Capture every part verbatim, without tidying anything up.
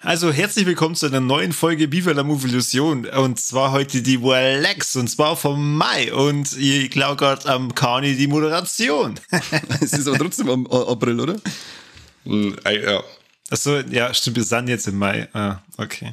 Also herzlich willkommen zu einer neuen Folge Viva la Move Illusion und zwar heute die Walex und zwar vom Mai und ich glaube gerade am Kani die Moderation. Es ist aber trotzdem am April, oder? Ja. Achso, ja, stimmt, wir sind jetzt im Mai. Ah, okay.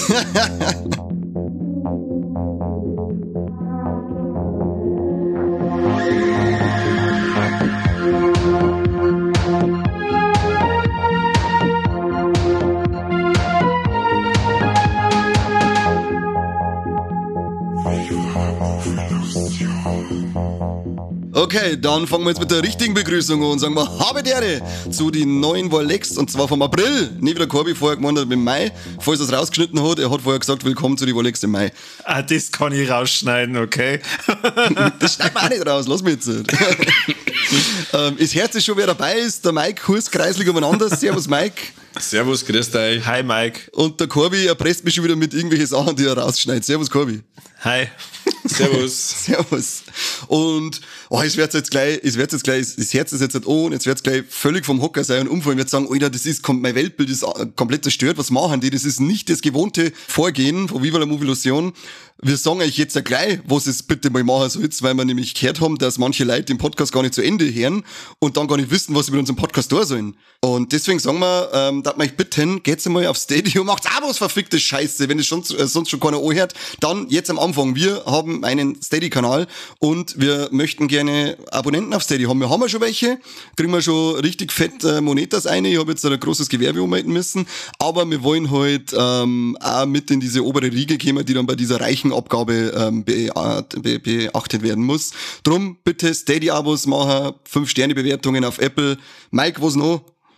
Okay, dann fangen wir jetzt mit der richtigen Begrüßung an und sagen wir habe Ehre zu den neuen Walex und zwar vom April. Nicht wie der Corby vorher gemeint hat, im Mai. Falls er es rausgeschnitten hat, er hat vorher gesagt, willkommen zu den Walex im Mai. Ah, das kann ich rausschneiden, okay? Das schneiden wir auch nicht raus, lass mich jetzt. ähm, das Herz ist schon, wer dabei ist. Der Mike Hurs kreislig umeinander. Servus Mike. Servus, grüß dich. Hi Mike. Und der Corby erpresst mich schon wieder mit irgendwelchen Sachen, die er rausschneidet. Servus Corby. Hi. Servus. Servus. Und oh, es wird jetzt gleich, es wird jetzt gleich, das Herz ist jetzt nicht an, jetzt wird es gleich völlig vom Hocker sein und umfallen. Wird sagen, Alter, das ist, mein Weltbild ist komplett zerstört. Was machen die? Das ist nicht das gewohnte Vorgehen von Viva la Move Illusion. Wir sagen euch jetzt ja gleich, was es bitte mal machen soll, weil wir nämlich gehört haben, dass manche Leute den Podcast gar nicht zu Ende hören und dann gar nicht wissen, was sie mit unserem Podcast tun sollen. Und deswegen sagen wir, ähm, dass wir euch bitten, geht's einmal auf Stadio, macht's auch was verfickte Scheiße, wenn es schon, äh, sonst schon keiner anhört. Dann jetzt am Anfang, wir haben einen Steady-Kanal und wir möchten gerne Abonnenten auf Steady haben. Wir haben ja schon welche, kriegen wir schon richtig fett äh, Monetas ein. Ich habe jetzt ein großes Gewerbe ummelden müssen, aber wir wollen halt ähm, auch mit in diese obere Riege kommen, die dann bei dieser reichen Abgabe ähm, be- be- beachtet werden muss. Drum bitte Steady-Abos machen, fünf Sterne Bewertungen auf Apple. Mike, was noch?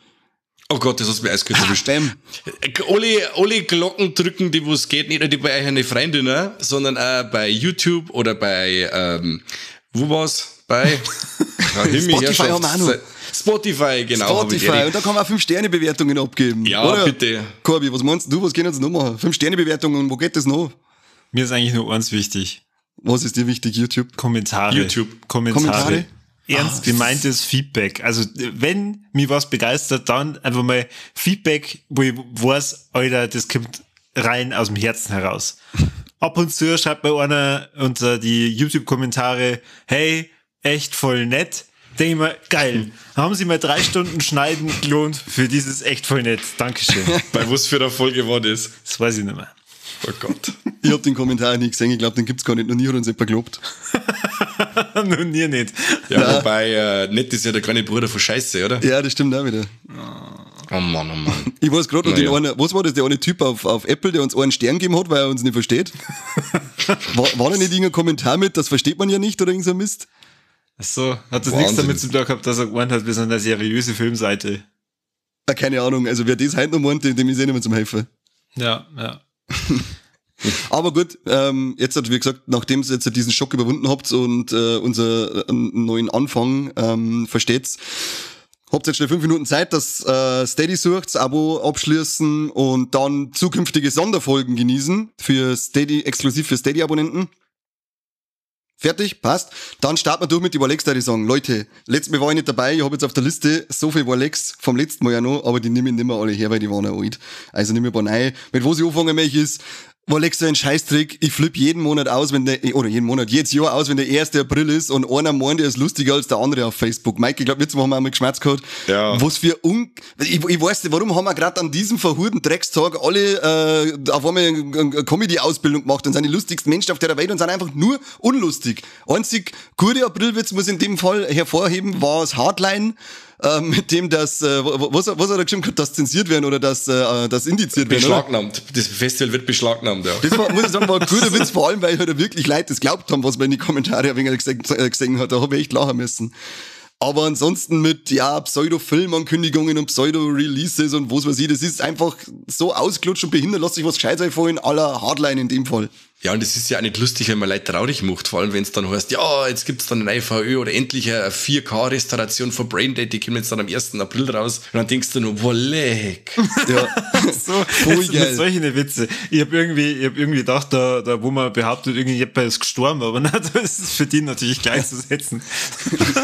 Oh Gott, das hast du mir eiskalt erwischt. Alle, alle Glocken drücken, die wo es geht, nicht nur bei euren Freundinnen, ne? Sondern auch bei YouTube oder bei, ähm, wo war's? Bei ja, Spotify haben wir auch noch. Spotify, genau. Spotify, und da kann man auch fünf Sterne Bewertungen abgeben. Ja, oder? Bitte. Corby, was meinst du, was können wir noch machen? fünf Sterne Bewertungen, wo geht das noch? Mir ist eigentlich nur eins wichtig. Was ist dir wichtig, YouTube? Kommentare. YouTube. Kommentare. Kommentare? Ernst ah, gemeintes Feedback. Also, wenn mich was begeistert, dann einfach mal Feedback, wo ich weiß, Alter, das kommt rein aus dem Herzen heraus. Ab und zu schreibt mir einer unter die YouTube-Kommentare, hey, echt voll nett. Denke ich mir, geil. Haben Sie mal drei Stunden Schneiden gelohnt für dieses echt voll nett. Dankeschön. Bei was für eine Folge war das? Das weiß ich nicht mehr. Oh Gott. Ich hab den Kommentar nicht gesehen, ich glaube, den gibt's gar nicht. Noch nie hat uns jemand gelobt. Noch nie nicht. Ja, Nein. Wobei, äh, nett ist ja der kleine Bruder von Scheiße, oder? Ja, das stimmt auch wieder. Oh Mann, oh Mann. Ich weiß gerade noch, naja. den einen, was war das, der eine Typ auf, auf Apple, der uns einen Stern gegeben hat, weil er uns nicht versteht? War, war da nicht irgendein Kommentar mit, das versteht man ja nicht oder irgend so ein Mist? Ach so, hat das Wahnsinn. nichts damit zu tun gehabt, dass er gemeint hat, wir sind eine seriöse Filmseite? Ja, keine Ahnung, also wer das heute noch meint, dem ist eh nicht mehr zum Helfen. Ja, ja. Aber gut, ähm, jetzt hat, wie gesagt, nachdem ihr jetzt diesen Schock überwunden habt und äh, unser äh, neuen Anfang ähm, versteht's, habt jetzt schnell fünf Minuten Zeit, dass äh, Steady sucht, das Abo abschließen und dann zukünftige Sonderfolgen genießen für Steady, exklusiv für Steady-Abonnenten. Fertig, passt. Dann starten wir durch mit die Walex, da ich sagen, Leute, letztes Mal war ich nicht dabei, ich habe jetzt auf der Liste so viel Walex vom letzten Mal ja noch, aber die nehme ich nicht mehr alle her, weil die waren ja alt. Also nehme ich ein paar rein. Mit was ich anfangen möchte ist, Walex, so ein Scheißtrick, ich flippe jeden Monat aus, wenn der, oder jeden Monat, jedes Jahr aus, wenn der erste April ist und einer meint, der ist lustiger als der andere auf Facebook. Mike, ich glaube, jetzt haben wir einmal geschmerzt gehabt. Ja. Was für un, ich, ich weiß nicht, warum haben wir gerade an diesem verhurten Dreckstag alle, äh, auf einmal eine Comedy-Ausbildung gemacht und sind die lustigsten Menschen auf der Welt und sind einfach nur unlustig. Einzig gute Aprilwitz muss ich in dem Fall hervorheben, war das Hardline, äh, mit dem das, äh, was, was hat er geschrieben, das zensiert werden oder das, äh, das indiziert werden, oder? Beschlagnahmt. Das Festival wird beschlagnahmt, ja. Das war, muss ich sagen, war ein guter Witz, vor allem, weil halt wirklich Leute das glaubt haben, was man in die Kommentare ein wenig gesehen, äh, gesehen hat. Da habe ich echt lachen müssen. Aber ansonsten mit, ja, Pseudo-Filmankündigungen und Pseudo-Releases und was weiß ich, das ist einfach so ausgelutscht und behindert, lasst sich was Gescheites einfallen, à la Hardline in dem Fall. Ja, und das ist ja auch nicht lustig, wenn man Leute traurig macht, vor allem wenn es dann heißt, ja, jetzt gibt's dann ein I V Ö oder endlich eine vier K-Restauration von Braindead, die kommt jetzt dann am ersten April raus und dann denkst du nur, wow, leck. Ja, so, voll geil. Mit solchen Witze. Ich hab irgendwie, ich hab irgendwie gedacht, da, da wo man behauptet, irgendjemand ist gestorben, aber na, das ist für die natürlich gleichzusetzen.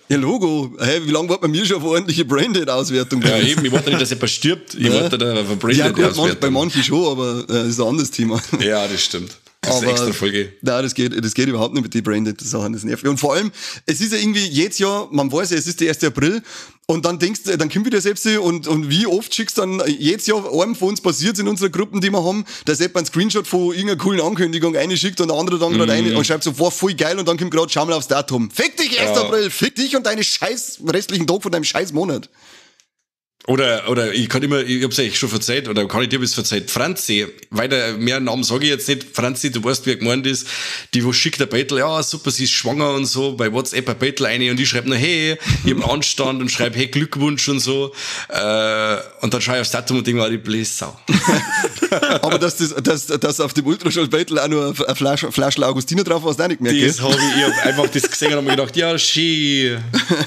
Ja, Logo. Hey, wie lange warten wir schon auf eine ordentliche Branded-Auswertung? Ja, eben, ich warte nicht, dass jemand stirbt. Ich ja. warte da auf eine Branded-Auswertung. Ja, gut, manch, bei manchen schon, aber äh, das ist ein anderes Thema. Ja, das stimmt. Das aber, ist eine extra Folge. Nein, das geht, das geht überhaupt nicht mit den Branded-Sachen, das nervt. Und vor allem, es ist ja irgendwie jedes Jahr, man weiß ja, es ist der erste April, und dann denkst du, dann kommt wieder selbst und, und wie oft schickst du dann jedes Jahr einem von uns passiert in unserer Gruppen, die wir haben, dass jemand einen Screenshot von irgendeiner coolen Ankündigung einschickt und der andere dann gerade Mm. rein und schreibt so, war voll geil und dann kommt gerade, schau mal aufs Datum. Fick dich, erster Ja. April, fick dich und deine scheiß restlichen Tag von deinem scheiß Monat. Oder, oder ich kann immer, ich hab's eigentlich schon verzeiht, oder kann ich dir bis verzeiht, Franzi, weiter, mehr Namen sage ich jetzt nicht, Franzi, du weißt, wer gemeint ist, die, wo schickt der Beitel, ja, super, sie ist schwanger und so, bei WhatsApp ein Beitel eine und ich schreibe nur, hey, ich hab einen Anstand und schreibe, hey, Glückwunsch und so, äh, und dann schaue ich aufs Datum und denke mir, die Blässau. Aber dass das, dass, dass auf dem Ultraschall-Beitel auch nur eine Flasche, Flasche Augustiner drauf war, hast du auch nicht gemerkt, Das gell? habe ich, ich hab einfach das gesehen und hab mir gedacht, ja, schön.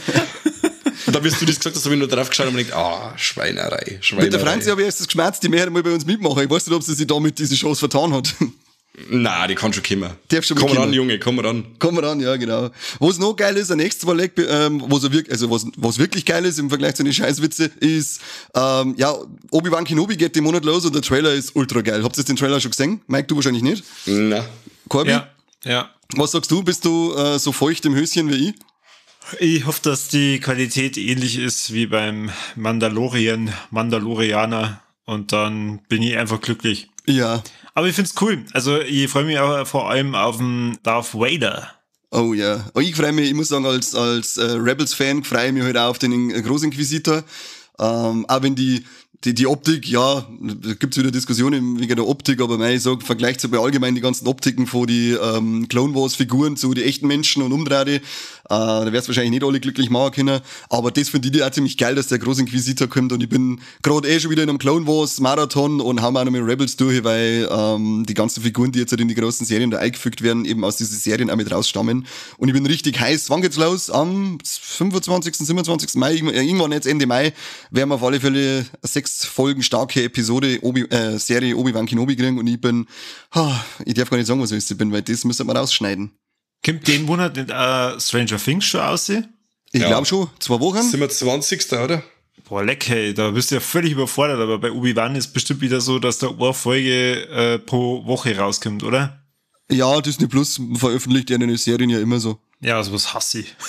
Und dann, wie du das gesagt hast, habe ich nur drauf geschaut und mir gedacht, ah, Schweinerei, Schweinerei. Mit der Franzi habe ich erst das geschmerzt, die möchte mal bei uns mitmachen. Ich weiß nicht, ob sie sich damit diese Chance vertan hat. Nein, die kann schon kommen. Darf schon komm mitkommen. ran, Junge, komm ran. Kommen wir an, ja, genau. Was noch geil ist, der nächste Verleg, ähm, was, er wirk- also was, was wirklich geil ist im Vergleich zu den Scheißwitze, ist, ähm, ja, Obi-Wan Kenobi geht den Monat los und der Trailer ist ultra geil. Habt ihr den Trailer schon gesehen? Mike, du wahrscheinlich nicht. Na. Corby? Ja, ja. Was sagst du? Bist du äh, so feucht im Höschen wie ich? Ich hoffe, dass die Qualität ähnlich ist wie beim Mandalorian, Mandalorianer, und dann bin ich einfach glücklich. Ja. Aber ich find's cool. Also ich freue mich auch vor allem auf den Darth Vader. Oh ja. Oh, ich freue mich, ich muss sagen, als, als äh, Rebels-Fan freue ich mich halt auch auf den äh, Großinquisitor. Ähm, auch wenn die, die, die Optik, ja, da gibt's wieder Diskussionen wegen der Optik, aber mei, ich sag, vergleicht so bei allgemein die ganzen Optiken von die ähm, Clone Wars Figuren zu die echten Menschen und umdrehte, äh, da wär's wahrscheinlich nicht alle glücklich machen können, aber das finde ich auch ziemlich geil, dass der Großinquisitor kommt, und ich bin gerade eh schon wieder in einem Clone Wars Marathon und haben auch noch mit Rebels durch, weil ähm, die ganzen Figuren, die jetzt halt in die großen Serien da eingefügt werden, eben aus diesen Serien auch mit rausstammen, und ich bin richtig heiß. Wann geht's los? Am fünfundzwanzigsten, siebenundzwanzigsten Mai, irgendwann jetzt Ende Mai, werden wir auf alle Fälle sechs Folgen starke Episode Obi, äh, Serie Obi-Wan Kenobi kriegen, und ich bin, oh, ich darf gar nicht sagen, was ich bin, weil das müssen wir rausschneiden. Kommt den Monat nicht äh, Stranger Things schon aussehen? Ich Ja. glaube schon, zwei Wochen. Sind wir zwanzigsten oder? Boah, leck, hey, da bist du ja völlig überfordert, aber bei Obi-Wan ist bestimmt wieder so, dass da eine Folge äh, pro Woche rauskommt, oder? Ja, Disney Plus veröffentlicht ja eine Serien ja immer so. Ja, sowas hasse ich.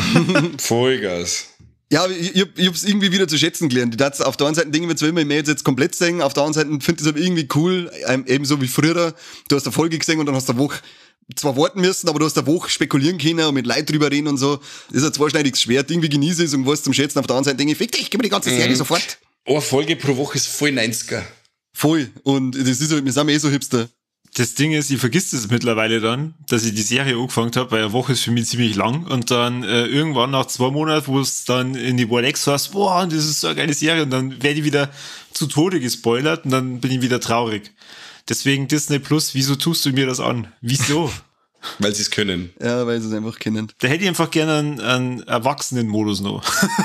Vollgas. Ja, ich, ich, ich hab's irgendwie wieder zu schätzen gelernt. Ich dachte, auf der einen Seite denke ich mir, zwar immer, ich möchte jetzt, jetzt komplett sehen, auf der anderen Seite finde ich es aber irgendwie cool, ähm, ebenso wie früher. Du hast eine Folge gesehen und dann hast du eine Woche zwar warten müssen, aber du hast eine Woche spekulieren können und mit Leuten drüber reden und so. Das ist ein zweischneidiges Schwert. Irgendwie genieße ich es und was zum Schätzen. Auf der anderen Seite denke ich, fick dich, gib mir die ganze Serie Mhm. sofort. Eine Folge pro Woche ist voll neunziger. Voll. Und das ist halt, wir sind eh so Hipster. Das Ding ist, ich vergiss das mittlerweile dann, dass ich die Serie angefangen habe, weil eine Woche ist für mich ziemlich lang, und dann äh, irgendwann nach zwei Monaten, wo es dann in die World X heißt, boah, das ist so eine geile Serie, und dann werde ich wieder zu Tode gespoilert und dann bin ich wieder traurig. Deswegen Disney Plus, wieso tust du mir das an? Wieso? Weil sie es können. Ja, weil sie es einfach kennen. Da hätte ich einfach gerne einen, einen Erwachsenen-Modus noch.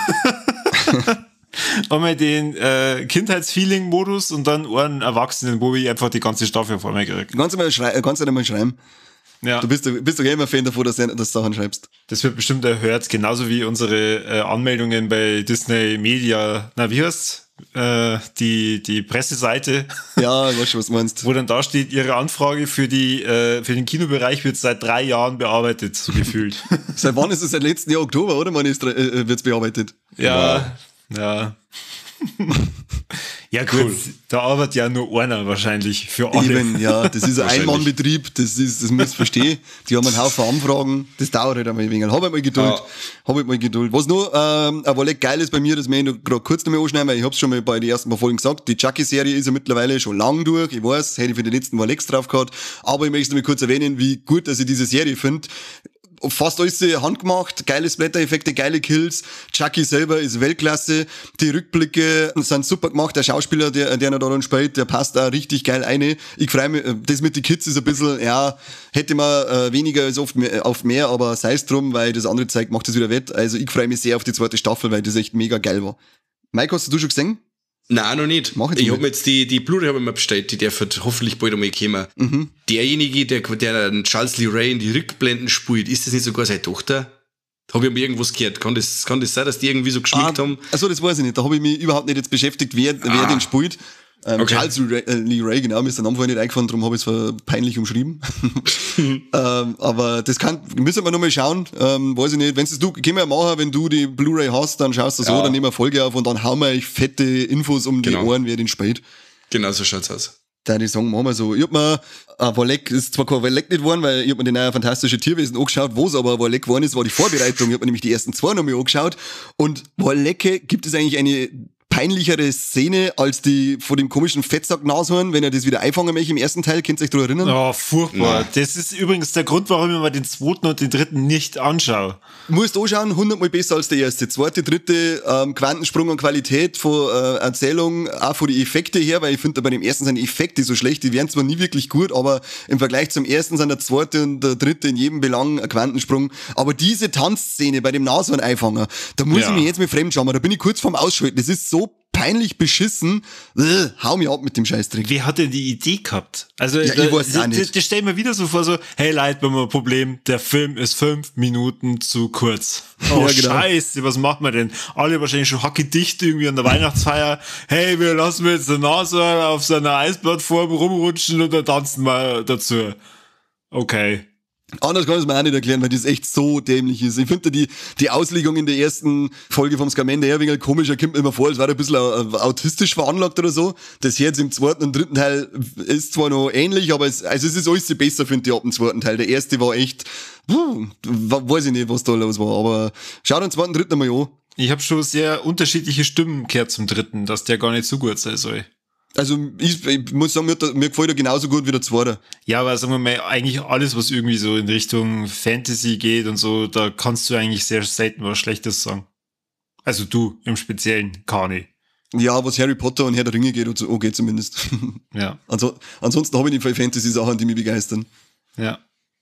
Einmal den äh, Kindheitsfeeling-Modus und dann einen Erwachsenen, wo ich einfach die ganze Staffel vor mir kriege. Kannst du mal schrei- kannst du nicht mal schreiben? Ja, Du bist, bist doch eh immer Fan davon, dass du dass du Sachen schreibst. das wird bestimmt erhört, genauso wie unsere äh, Anmeldungen bei Disney Media, na wie heißt's? Äh, die, die Presseseite, Ja, ich weiß schon, was du meinst. wo dann da steht, ihre Anfrage für die äh, für den Kinobereich wird seit drei Jahren bearbeitet, so gefühlt. Seit wann ist es? Seit letzten Jahr Oktober, oder? Man ist, äh, wird's bearbeitet. Ja, ja. Ja gut, Cool. da arbeitet ja nur einer wahrscheinlich für alle. Eben, ja, das ist ein Wahrscheinlich. Einmannbetrieb, das ist, das muss ich verstehen. Die haben einen Haufen Anfragen, das dauert halt einmal ein wenig. Hab halt mal Geduld, Ja. hab halt mal Geduld. Was noch, ähm, aber leck geil ist bei mir, das möchte ich noch gerade kurz noch mal anschneiden, weil ich hab's schon mal bei den ersten paar Folgen gesagt, die Chucky-Serie ist ja mittlerweile schon lang durch, ich weiß, hätte ich für die letzten Mal Lex drauf gehabt, aber ich möchte noch mal kurz erwähnen, wie gut, dass ich diese Serie finde. Fast alles handgemacht, geile Splatter-Effekte, geile Kills. Chucky selber ist Weltklasse. Die Rückblicke sind super gemacht. Der Schauspieler, der, der noch da drin spielt, der passt da richtig geil rein. Ich freue mich, das mit den Kids ist ein bisschen, ja, hätte man äh, weniger als oft mehr, auf mehr, aber sei es drum, weil das andere zeigt, macht das wieder wett. Also ich freue mich sehr auf die zweite Staffel, weil das echt mega geil war. Mike, hast du schon gesehen? Nein, noch nicht. Mach jetzt ich mal. hab mir jetzt die, die Blu-ray hab ich mir bestellt, die darf halt hoffentlich bald einmal kommen. Derjenige, der, der den Charles Lee Ray in die Rückblenden spielt, ist das nicht sogar seine Tochter? Habe ich aber irgendwas gehört. Kann das, kann das sein, dass die irgendwie so geschmeckt ah, haben? Achso, das weiß ich nicht. Da habe ich mich überhaupt nicht jetzt beschäftigt, wer, ah. wer den spielt. Ähm, okay. Charles Lee Ray, genau, mir ist der Name vorhin nicht eingefallen, darum habe ich es peinlich umschrieben. ähm, aber das kann, müssen wir nochmal schauen, ähm, weiß ich nicht, wenn es du, können wir ja machen, wenn du die Blu-ray hast, dann schaust du so, ja. dann nehmen wir eine Folge auf und dann hauen wir euch fette Infos um genau. die Ohren, wer den spielt. Genau, so schaut's aus. Da die sagen, machen wir so. Ich hab mir, ein Wallek ist zwar kein Wallek nicht geworden, weil ich hab mir den neuen Fantastische Tierwesen angeschaut, wo es aber ein Wallek geworden ist, war die Vorbereitung. Ich hab mir nämlich die ersten zwei nochmal angeschaut und Wallecke gibt es eigentlich eine peinlichere Szene als die von dem komischen Fettsack-Nashorn, wenn er das wieder einfangen möchte im ersten Teil. Könnt ihr euch daran erinnern? Oh, furchtbar. Ja. Das ist übrigens der Grund, warum ich mir den zweiten und den dritten nicht anschaue. Musst anschauen, hundertmal besser als der erste. Zweite, dritte, ähm, Quantensprung an Qualität von äh, Erzählung, auch von den Effekten her, weil ich finde, bei dem ersten sind die Effekte so schlecht, die wären zwar nie wirklich gut, aber im Vergleich zum ersten sind der zweite und der dritte in jedem Belang ein Quantensprung. Aber diese Tanzszene bei dem Nashorn-Einfanger, da muss ja. ich mich jetzt mit fremdschauen, da bin ich kurz vorm Ausschalten. Das ist so peinlich beschissen. Äh, hau mir ab mit dem Scheißdreck. Wer hat denn die Idee gehabt? Also, ja, da, ich weiß das, auch nicht. Das, das stellen wir wieder so vor, so, hey Leute, wir haben ein Problem, der Film ist fünf Minuten zu kurz. Oh, ja, genau. Scheiße, was machen wir denn? Alle wahrscheinlich schon hackedicht irgendwie an der Weihnachtsfeier. Hey, wir lassen jetzt den Nashorn auf seiner Eisplattform rumrutschen und dann tanzen wir dazu. Okay. Anders kann ich es mir auch nicht erklären, weil das echt so dämlich ist. Ich finde die, die Auslegung in der ersten Folge vom Scamander her wegen komischer, kommt mir immer vor, als wäre er ein bisschen autistisch veranlagt oder so. Das jetzt im zweiten und dritten Teil ist zwar noch ähnlich, aber es, also es ist alles besser, finde ich, ab dem zweiten Teil. Der erste war echt, puh, weiß ich nicht, was da los war, aber schau den zweiten, dritten mal an. Ich habe schon sehr unterschiedliche Stimmen gehört zum dritten, dass der gar nicht so gut sein soll. Also ich, ich muss sagen, mir, mir gefällt er genauso gut wie der zweite. Ja, aber sagen wir mal, eigentlich alles, was irgendwie so in Richtung Fantasy geht und so, da kannst du eigentlich sehr selten was Schlechtes sagen. Also du im Speziellen, Kani. Ja, was Harry Potter und Herr der Ringe geht, okay zumindest. Ja. Also, ansonsten habe ich nicht viele Fantasy-Sachen, die mich begeistern. Ja.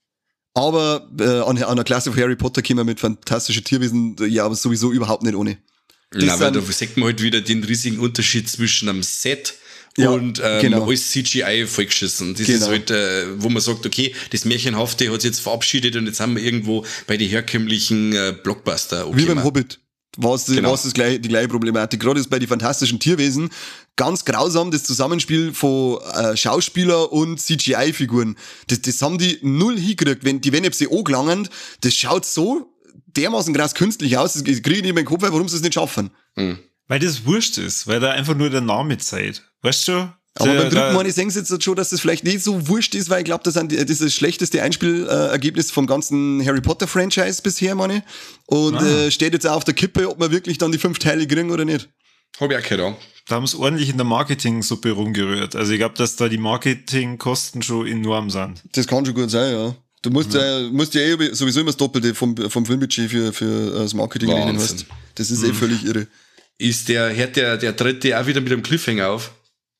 Aber äh, an, an einer Klasse von Harry Potter kommen wir mit Fantastische Tierwesen ja aber sowieso überhaupt nicht ohne. Das Na, aber da sieht man halt wieder den riesigen Unterschied zwischen einem Set ja, und ähm, genau. alles C G I vollgeschissen. Das genau. ist halt, äh, wo man sagt, okay, das Märchenhafte hat sich jetzt verabschiedet und jetzt haben wir irgendwo bei den herkömmlichen äh, Blockbuster. Okay, wie beim Hobbit. War es genau. das gleich, die gleiche Problematik. Gerade ist bei den Fantastischen Tierwesen ganz grausam das Zusammenspiel von äh, Schauspieler und C G I-Figuren. Das, das haben die null hingekriegt. Wenn die, wenn ich sie angelangen, das schaut so dermaßen krass künstlich aus, das kriege ich nicht mehr in den Kopf, warum sie es nicht schaffen. Mhm. Weil das wurscht ist, weil da einfach nur der Name zeigt. Weißt du? Aber der, beim dritten Mal, ich denke jetzt schon, dass das vielleicht nicht so wurscht ist, weil ich glaube, das ist das schlechteste Einspielergebnis vom ganzen Harry Potter Franchise bisher, meine. Und ah. äh, steht jetzt auch auf der Kippe, ob wir wirklich dann die fünf Teile kriegen oder nicht. Hab ich auch gehört. Da haben sie ordentlich in der Marketing-Suppe rumgerührt. Also ich glaube, dass da die Marketingkosten schon enorm sind. Das kann schon gut sein, ja. Du musst ja, ja musst ja eh sowieso immer das Doppelte vom, vom Filmbudget für, für das Marketing rechnen hast. Das ist mhm. eh völlig irre. Ist der, hört der, der dritte auch wieder mit einem Cliffhanger auf?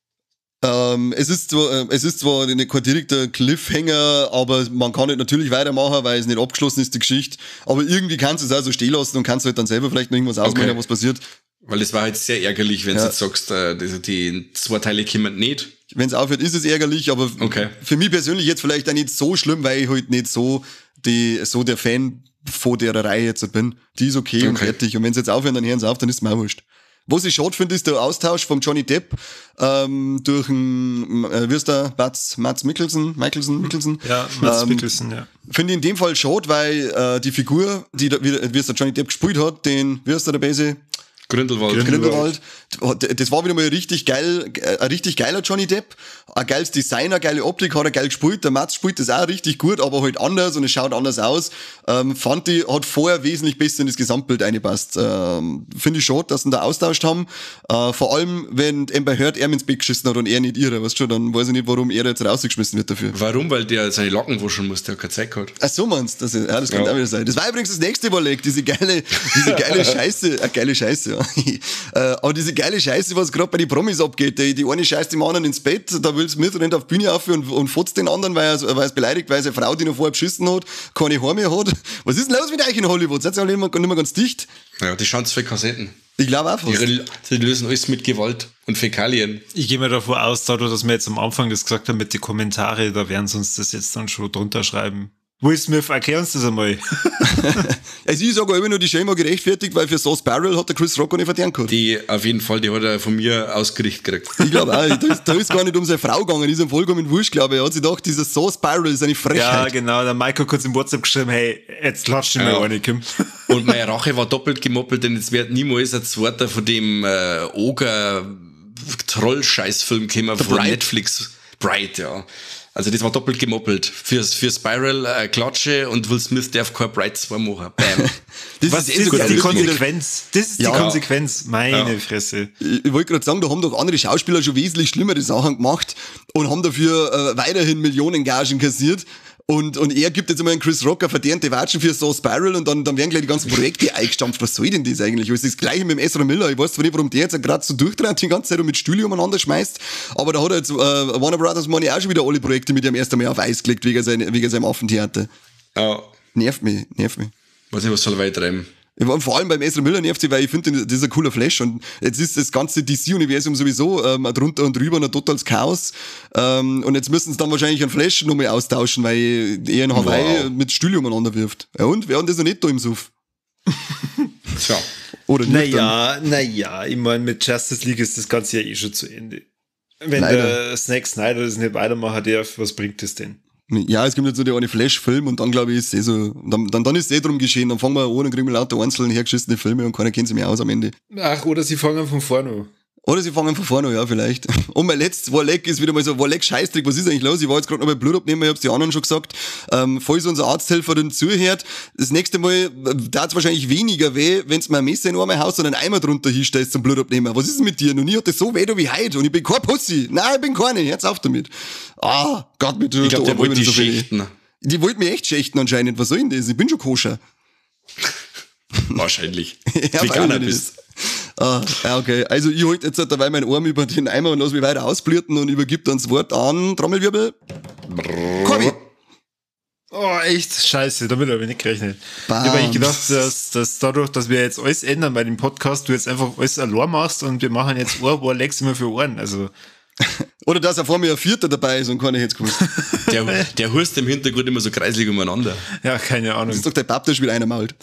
Ähm, es ist zwar, äh, es ist zwar nicht kein direkter Cliffhanger, aber man kann nicht natürlich weitermachen, weil es nicht abgeschlossen ist, die Geschichte. Aber irgendwie kannst du es auch so stehen lassen und kannst halt dann selber vielleicht noch irgendwas ausmachen, okay. was passiert. Weil es war halt sehr ärgerlich, wenn ja. du jetzt sagst, äh, die zwei Teile kommen nicht. Wenn es aufhört, ist es ärgerlich, aber okay. für mich persönlich jetzt vielleicht auch nicht so schlimm, weil ich halt nicht so, die, so der Fan von der Reihe jetzt bin. Die ist okay, okay. und fertig. Und wenn sie jetzt aufhören, dann hören sie auf, dann ist es mir auch wurscht. Was ich schade finde, ist der Austausch von Johnny Depp ähm, durch einen, äh, wie ist der, Mats, Mats Mikkelsen, Mikkelsen, Mikkelsen? Ja, Mats ähm, Mikkelsen, ja. Finde ich in dem Fall schade, weil äh, die Figur, die da, wie, wie es der Johnny Depp gespielt hat, den, wie ist der, der Base? Grindelwald. Grindelwald. Das war wieder mal richtig geil, ein richtig geiler Johnny Depp. Ein geiles Design, eine geile Optik, hat er geil gespielt. Der Mats spielt das auch richtig gut, aber halt anders und es schaut anders aus. Ähm, fand ich, hat vorher wesentlich besser in das Gesamtbild eingepasst. Ähm, Finde ich schade, dass sie ihn da austauscht haben. Äh, vor allem, wenn Amber Heard er ins Bett geschissen hat und er nicht ihre, weißt du, dann weiß ich nicht, warum er jetzt rausgeschmissen wird dafür. Warum? Weil der seine Locken waschen muss, der hat keine Zeit gehabt. Ach so meinst du? Das, ja, das kann ja auch wieder sein. Das war übrigens das nächste Überleg, diese geile, diese geile Scheiße, äh, geile Scheiße, ja. äh, aber diese geile Scheiße, was gerade bei den Promis abgeht, die, die eine scheißt dem anderen ins Bett, da will's mit, rennt auf die Bühne auf und, und fotzt den anderen, weil er, weil er beleidigt, weil seine Frau, die noch vorher beschissen hat, keine Haare mehr hat. Was ist denn los mit euch in Hollywood? Seid ihr alle nicht mehr ganz dicht? Ja, die schauen für Kassetten. Ich glaube auch fast. Die, die lösen alles mit Gewalt und Fäkalien. Ich gehe mir davon aus, dadurch, dass wir jetzt am Anfang das gesagt haben mit den Kommentaren, da werden sie uns das jetzt dann schon drunter schreiben. Will Smith, erklär uns das einmal. Also ich sage immer nur, die Shame war gerechtfertigt, weil für Sauce Barrel hat der Chris Rock auch nicht verdient gehabt. Die, auf jeden Fall, die hat er von mir ausgerichtet gekriegt. Ich glaube auch, da ist, da ist gar nicht um seine Frau gegangen, die ist ihm vollkommen wurscht, glaube ich. Er hat sich gedacht, dieser Sauce Barrel ist eine Ja, Frechheit. genau, der Michael hat kurz im WhatsApp geschrieben, hey, jetzt lass dich mal Ja. eine, Kim. Und meine Rache war doppelt gemoppelt, denn jetzt wird niemals ein zweiter von dem äh, Oger-Troll-Scheißfilm kommen von Bright. Netflix. Bright, ja. Also das war doppelt gemoppelt. Für, für Spiral äh, Klatsche und Will Smith darf kein Bright zwei machen. Bam. Das Was ist ist, eh so geil. die Das ist wieder- Konsequenz? Das ist Ja. die Konsequenz. Meine Ja. Fresse. Ich, ich wollte gerade sagen, da haben doch andere Schauspieler schon wesentlich schlimmere Sachen gemacht und haben dafür äh, weiterhin Millionen Gagen kassiert. Und, und er gibt jetzt einmal einen Chris Rock eine verdiente Watschen für so Spiral und dann, dann werden gleich die ganzen Projekte eingestampft. Was soll denn das eigentlich? Es ist das Gleiche mit dem Ezra Miller. Ich weiß zwar nicht, warum der jetzt gerade so durchdreht die ganze Zeit und mit Stühle umeinander schmeißt, aber da hat er jetzt äh, Warner Brothers Money auch schon wieder alle Projekte mit ihm erst einmal auf Eis gelegt wegen, seine, wegen seinem Affentheater. Ja. Nervt mich, nervt mich. Weiß nicht, was soll er weitertreiben. Ja, vor allem beim Ezra Miller nervt sich, weil ich finde, das ist ein cooler Flash und jetzt ist das ganze D C-Universum sowieso ähm, drunter und drüber ein totales Chaos ähm, und jetzt müssen sie dann wahrscheinlich einen Flash nochmal austauschen, weil er in Hawaii Wow. mit Stühle umeinander wirft. Ja und? Wer hat das noch nicht da im Suff? Tja. Oder nicht? Naja, naja, ich meine, mit Justice League ist das Ganze ja eh schon zu Ende. Wenn Leider. der Zack Snyder das nicht weitermachen darf, was bringt das denn? Ja, es gibt jetzt so der eine Flash-Film und dann glaube ich, ist es eh so, dann, dann, dann ist es eh drum geschehen, dann fangen wir an und kriegen wir lauter einzeln hergeschissene Filme und keiner kennt sie mehr aus am Ende. Ach, oder sie fangen von vorne an. Oder sie fangen von vorne an, ja, vielleicht. Und mein letztes Warleck ist wieder mal so, Warleck-Scheißdreck, was ist eigentlich los? Ich war jetzt gerade noch bei Blutabnehmer, ich hab's die anderen schon gesagt. Ähm, falls unser Arzthelfer dann zuhört, das nächste Mal tat's wahrscheinlich weniger weh, wenn's mir ein Messer in einmal haust und einen Eimer drunter hinstellst zum Blutabnehmer. Was ist denn mit dir? Noch nie hat das so weh wie heute und ich bin kein Pussy. Nein, ich bin keine, jetzt auf damit. Ah, Gott, mit Ich glaube, der wollte die schächten. Die wollten mich echt schächten anscheinend. Was soll denn das? Ich bin schon koscher. Wahrscheinlich. Ja, Veganer weil du bist. Ah, ja, okay. Also ich halte jetzt dabei meinen Arm über den Eimer und lass mich weiter ausblüten und übergib dann das Wort an Trommelwirbel. Corby. Oh, echt scheiße, damit habe ich nicht gerechnet. Bam. Ich habe eigentlich gedacht, dass, dass dadurch, dass wir jetzt alles ändern bei dem Podcast, du jetzt einfach alles allein machst und wir machen jetzt ein Warlex immer für Ohren. Also, Oder dass er vor mir ein Vierter dabei ist und keiner jetzt gewusst. Der, der hust im Hintergrund immer so kreislig umeinander. ja, keine Ahnung. Das ist doch der Papp, der spielt einer malt.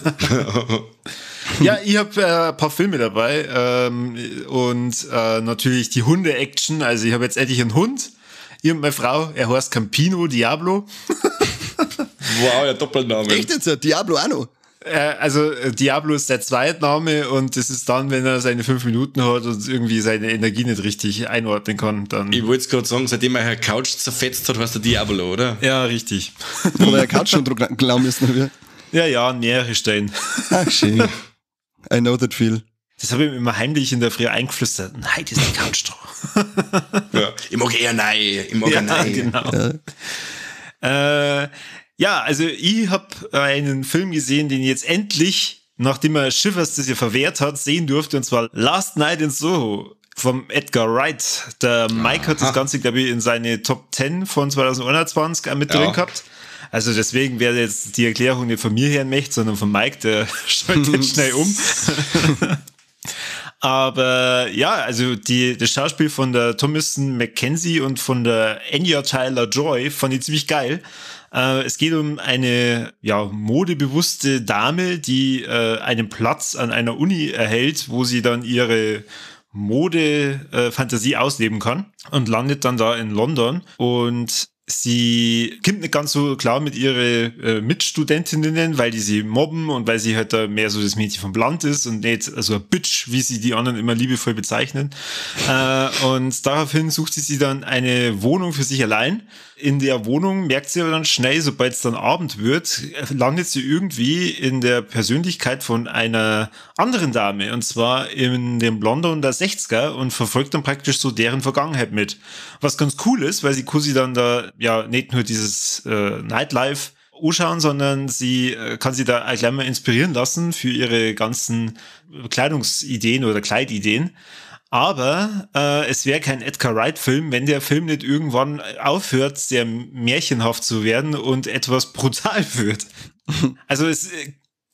Ja, ich habe äh, ein paar Filme dabei ähm, und äh, natürlich die Hunde-Action. Also ich habe jetzt endlich einen Hund. Ich und meine Frau, er heißt Campino Diablo. Wow, der Doppelname. Echt jetzt? Diablo auch noch? Äh, also äh, Diablo ist der Zweitname und das ist dann, wenn er seine fünf Minuten hat und irgendwie seine Energie nicht richtig einordnen kann. Dann Ich wollte es gerade sagen, seitdem er eine Couch zerfetzt hat, heißt der Diablo, oder? ja, richtig. Oder der Couch schon glauben müssen. Ja, ja, mehrere Stellen. Ach, schön. I know that feel. Das habe ich mir immer heimlich in der Früh eingeflüstert. Nein, das ist die Couch drauf. Ja. Ich mag eher nein. Ich mag Ja, eher nein. genau. Ja. Äh, ja, also ich habe einen Film gesehen, den ich jetzt endlich, nachdem er Schiffers das ja verwehrt hat, sehen durfte, und zwar Last Night in Soho vom Edgar Wright. Der Mike hat das Ganze, glaube ich, in seine Top zehn von zwanzig einundzwanzig auch mit Ja. drin gehabt. Also deswegen wäre jetzt die Erklärung nicht von mir hören möchte, sondern von Mike, der schaltet jetzt schnell um. Aber ja, also die, das Schauspiel von der Thomasin McKenzie und von der Anya Taylor-Joy fand ich ziemlich geil. Äh, es geht um eine ja, modebewusste Dame, die äh, einen Platz an einer Uni erhält, wo sie dann ihre Mode-Fantasie ausleben kann und landet dann da in London und sie kommt nicht ganz so klar mit ihren äh, Mitstudentinnen, weil die sie mobben und weil sie halt da mehr so das Mädchen vom Land ist und nicht so ein Bitch, wie sie die anderen immer liebevoll bezeichnen. Äh, und daraufhin sucht sie sich dann eine Wohnung für sich allein. In der Wohnung merkt sie aber dann schnell, sobald es dann Abend wird, landet sie irgendwie in der Persönlichkeit von einer anderen Dame, und zwar in dem London der sechziger, und verfolgt dann praktisch so deren Vergangenheit mit. Was ganz cool ist, weil sie Cosi dann da ja nicht nur dieses äh, Nightlife anschauen, sondern sie äh, kann sie da auch gleich mal inspirieren lassen für ihre ganzen Kleidungsideen oder Kleidideen. Aber äh, es wäre kein Edgar Wright-Film, wenn der Film nicht irgendwann aufhört, sehr märchenhaft zu werden und etwas brutal wird. Also es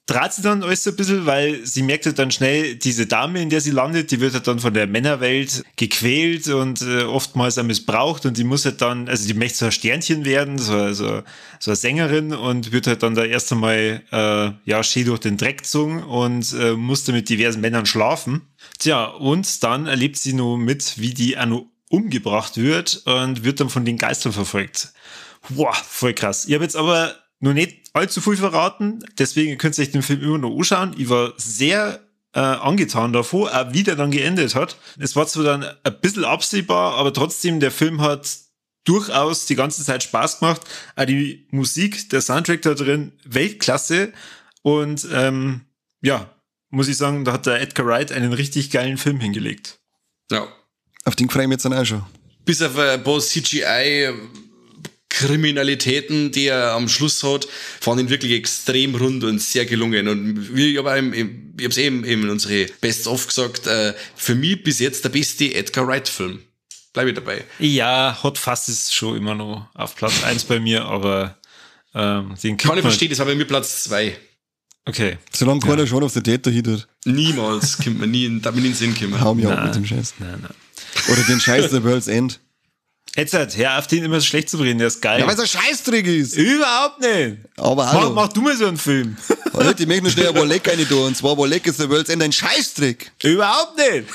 dreht sie dann alles so ein bisschen, weil sie merkt halt dann schnell, diese Dame, in der sie landet, die wird halt dann von der Männerwelt gequält und äh, oftmals auch missbraucht und die muss halt dann, also die möchte so ein Sternchen werden, so, so, so eine Sängerin und wird halt dann da erst einmal, äh, ja, schön durch den Dreck gezogen und äh, musste mit diversen Männern schlafen. Tja, und dann erlebt sie nur mit, wie die auch noch umgebracht wird und wird dann von den Geistern verfolgt. Boah, voll krass. Ich habe jetzt aber noch nicht allzu viel verraten, deswegen könnt ihr euch den Film immer noch anschauen. Ich war sehr äh, angetan davon, auch wie der dann geendet hat. Es war zwar dann ein bisschen absehbar, aber trotzdem, der Film hat durchaus die ganze Zeit Spaß gemacht. Auch die Musik, der Soundtrack da drin, Weltklasse. Und ähm, ja, muss ich sagen, da hat der Edgar Wright einen richtig geilen Film hingelegt. Ja. Auf den freue ich mich jetzt dann auch schon. Bis auf ein paar C G I Kriminalitäten, die er am Schluss hat, fand ihn wirklich extrem rund und sehr gelungen. Und wie ich habe ich hab's eben in unsere Best-of gesagt, äh, für mich bis jetzt der beste Edgar Wright-Film. Bleibe ich dabei. Ja, Hot Fuzz ist schon immer noch auf Platz eins bei mir, aber ähm, den kann ich verstehen, das war bei mir Platz zwei. Okay. Solange ja. keiner schon auf der Täter hittet. Niemals kommt man nie in, da bin ich in den Sinn gekommen. Hau mich ab mit dem Scheiß. Nein, nein. Oder den Scheiß der World's End. Jetzt halt, hör auf, den immer so schlecht zu reden, der ist geil. Ja, weil es ein Scheißtrick ist. Überhaupt nicht. Aber hallo. Mach, mach du mal so einen Film. Alter, ich möchte nur schnell ein Wolleck rein tun. Und zwar Wolleck ist der World's End ein Scheißtrick. Überhaupt nicht.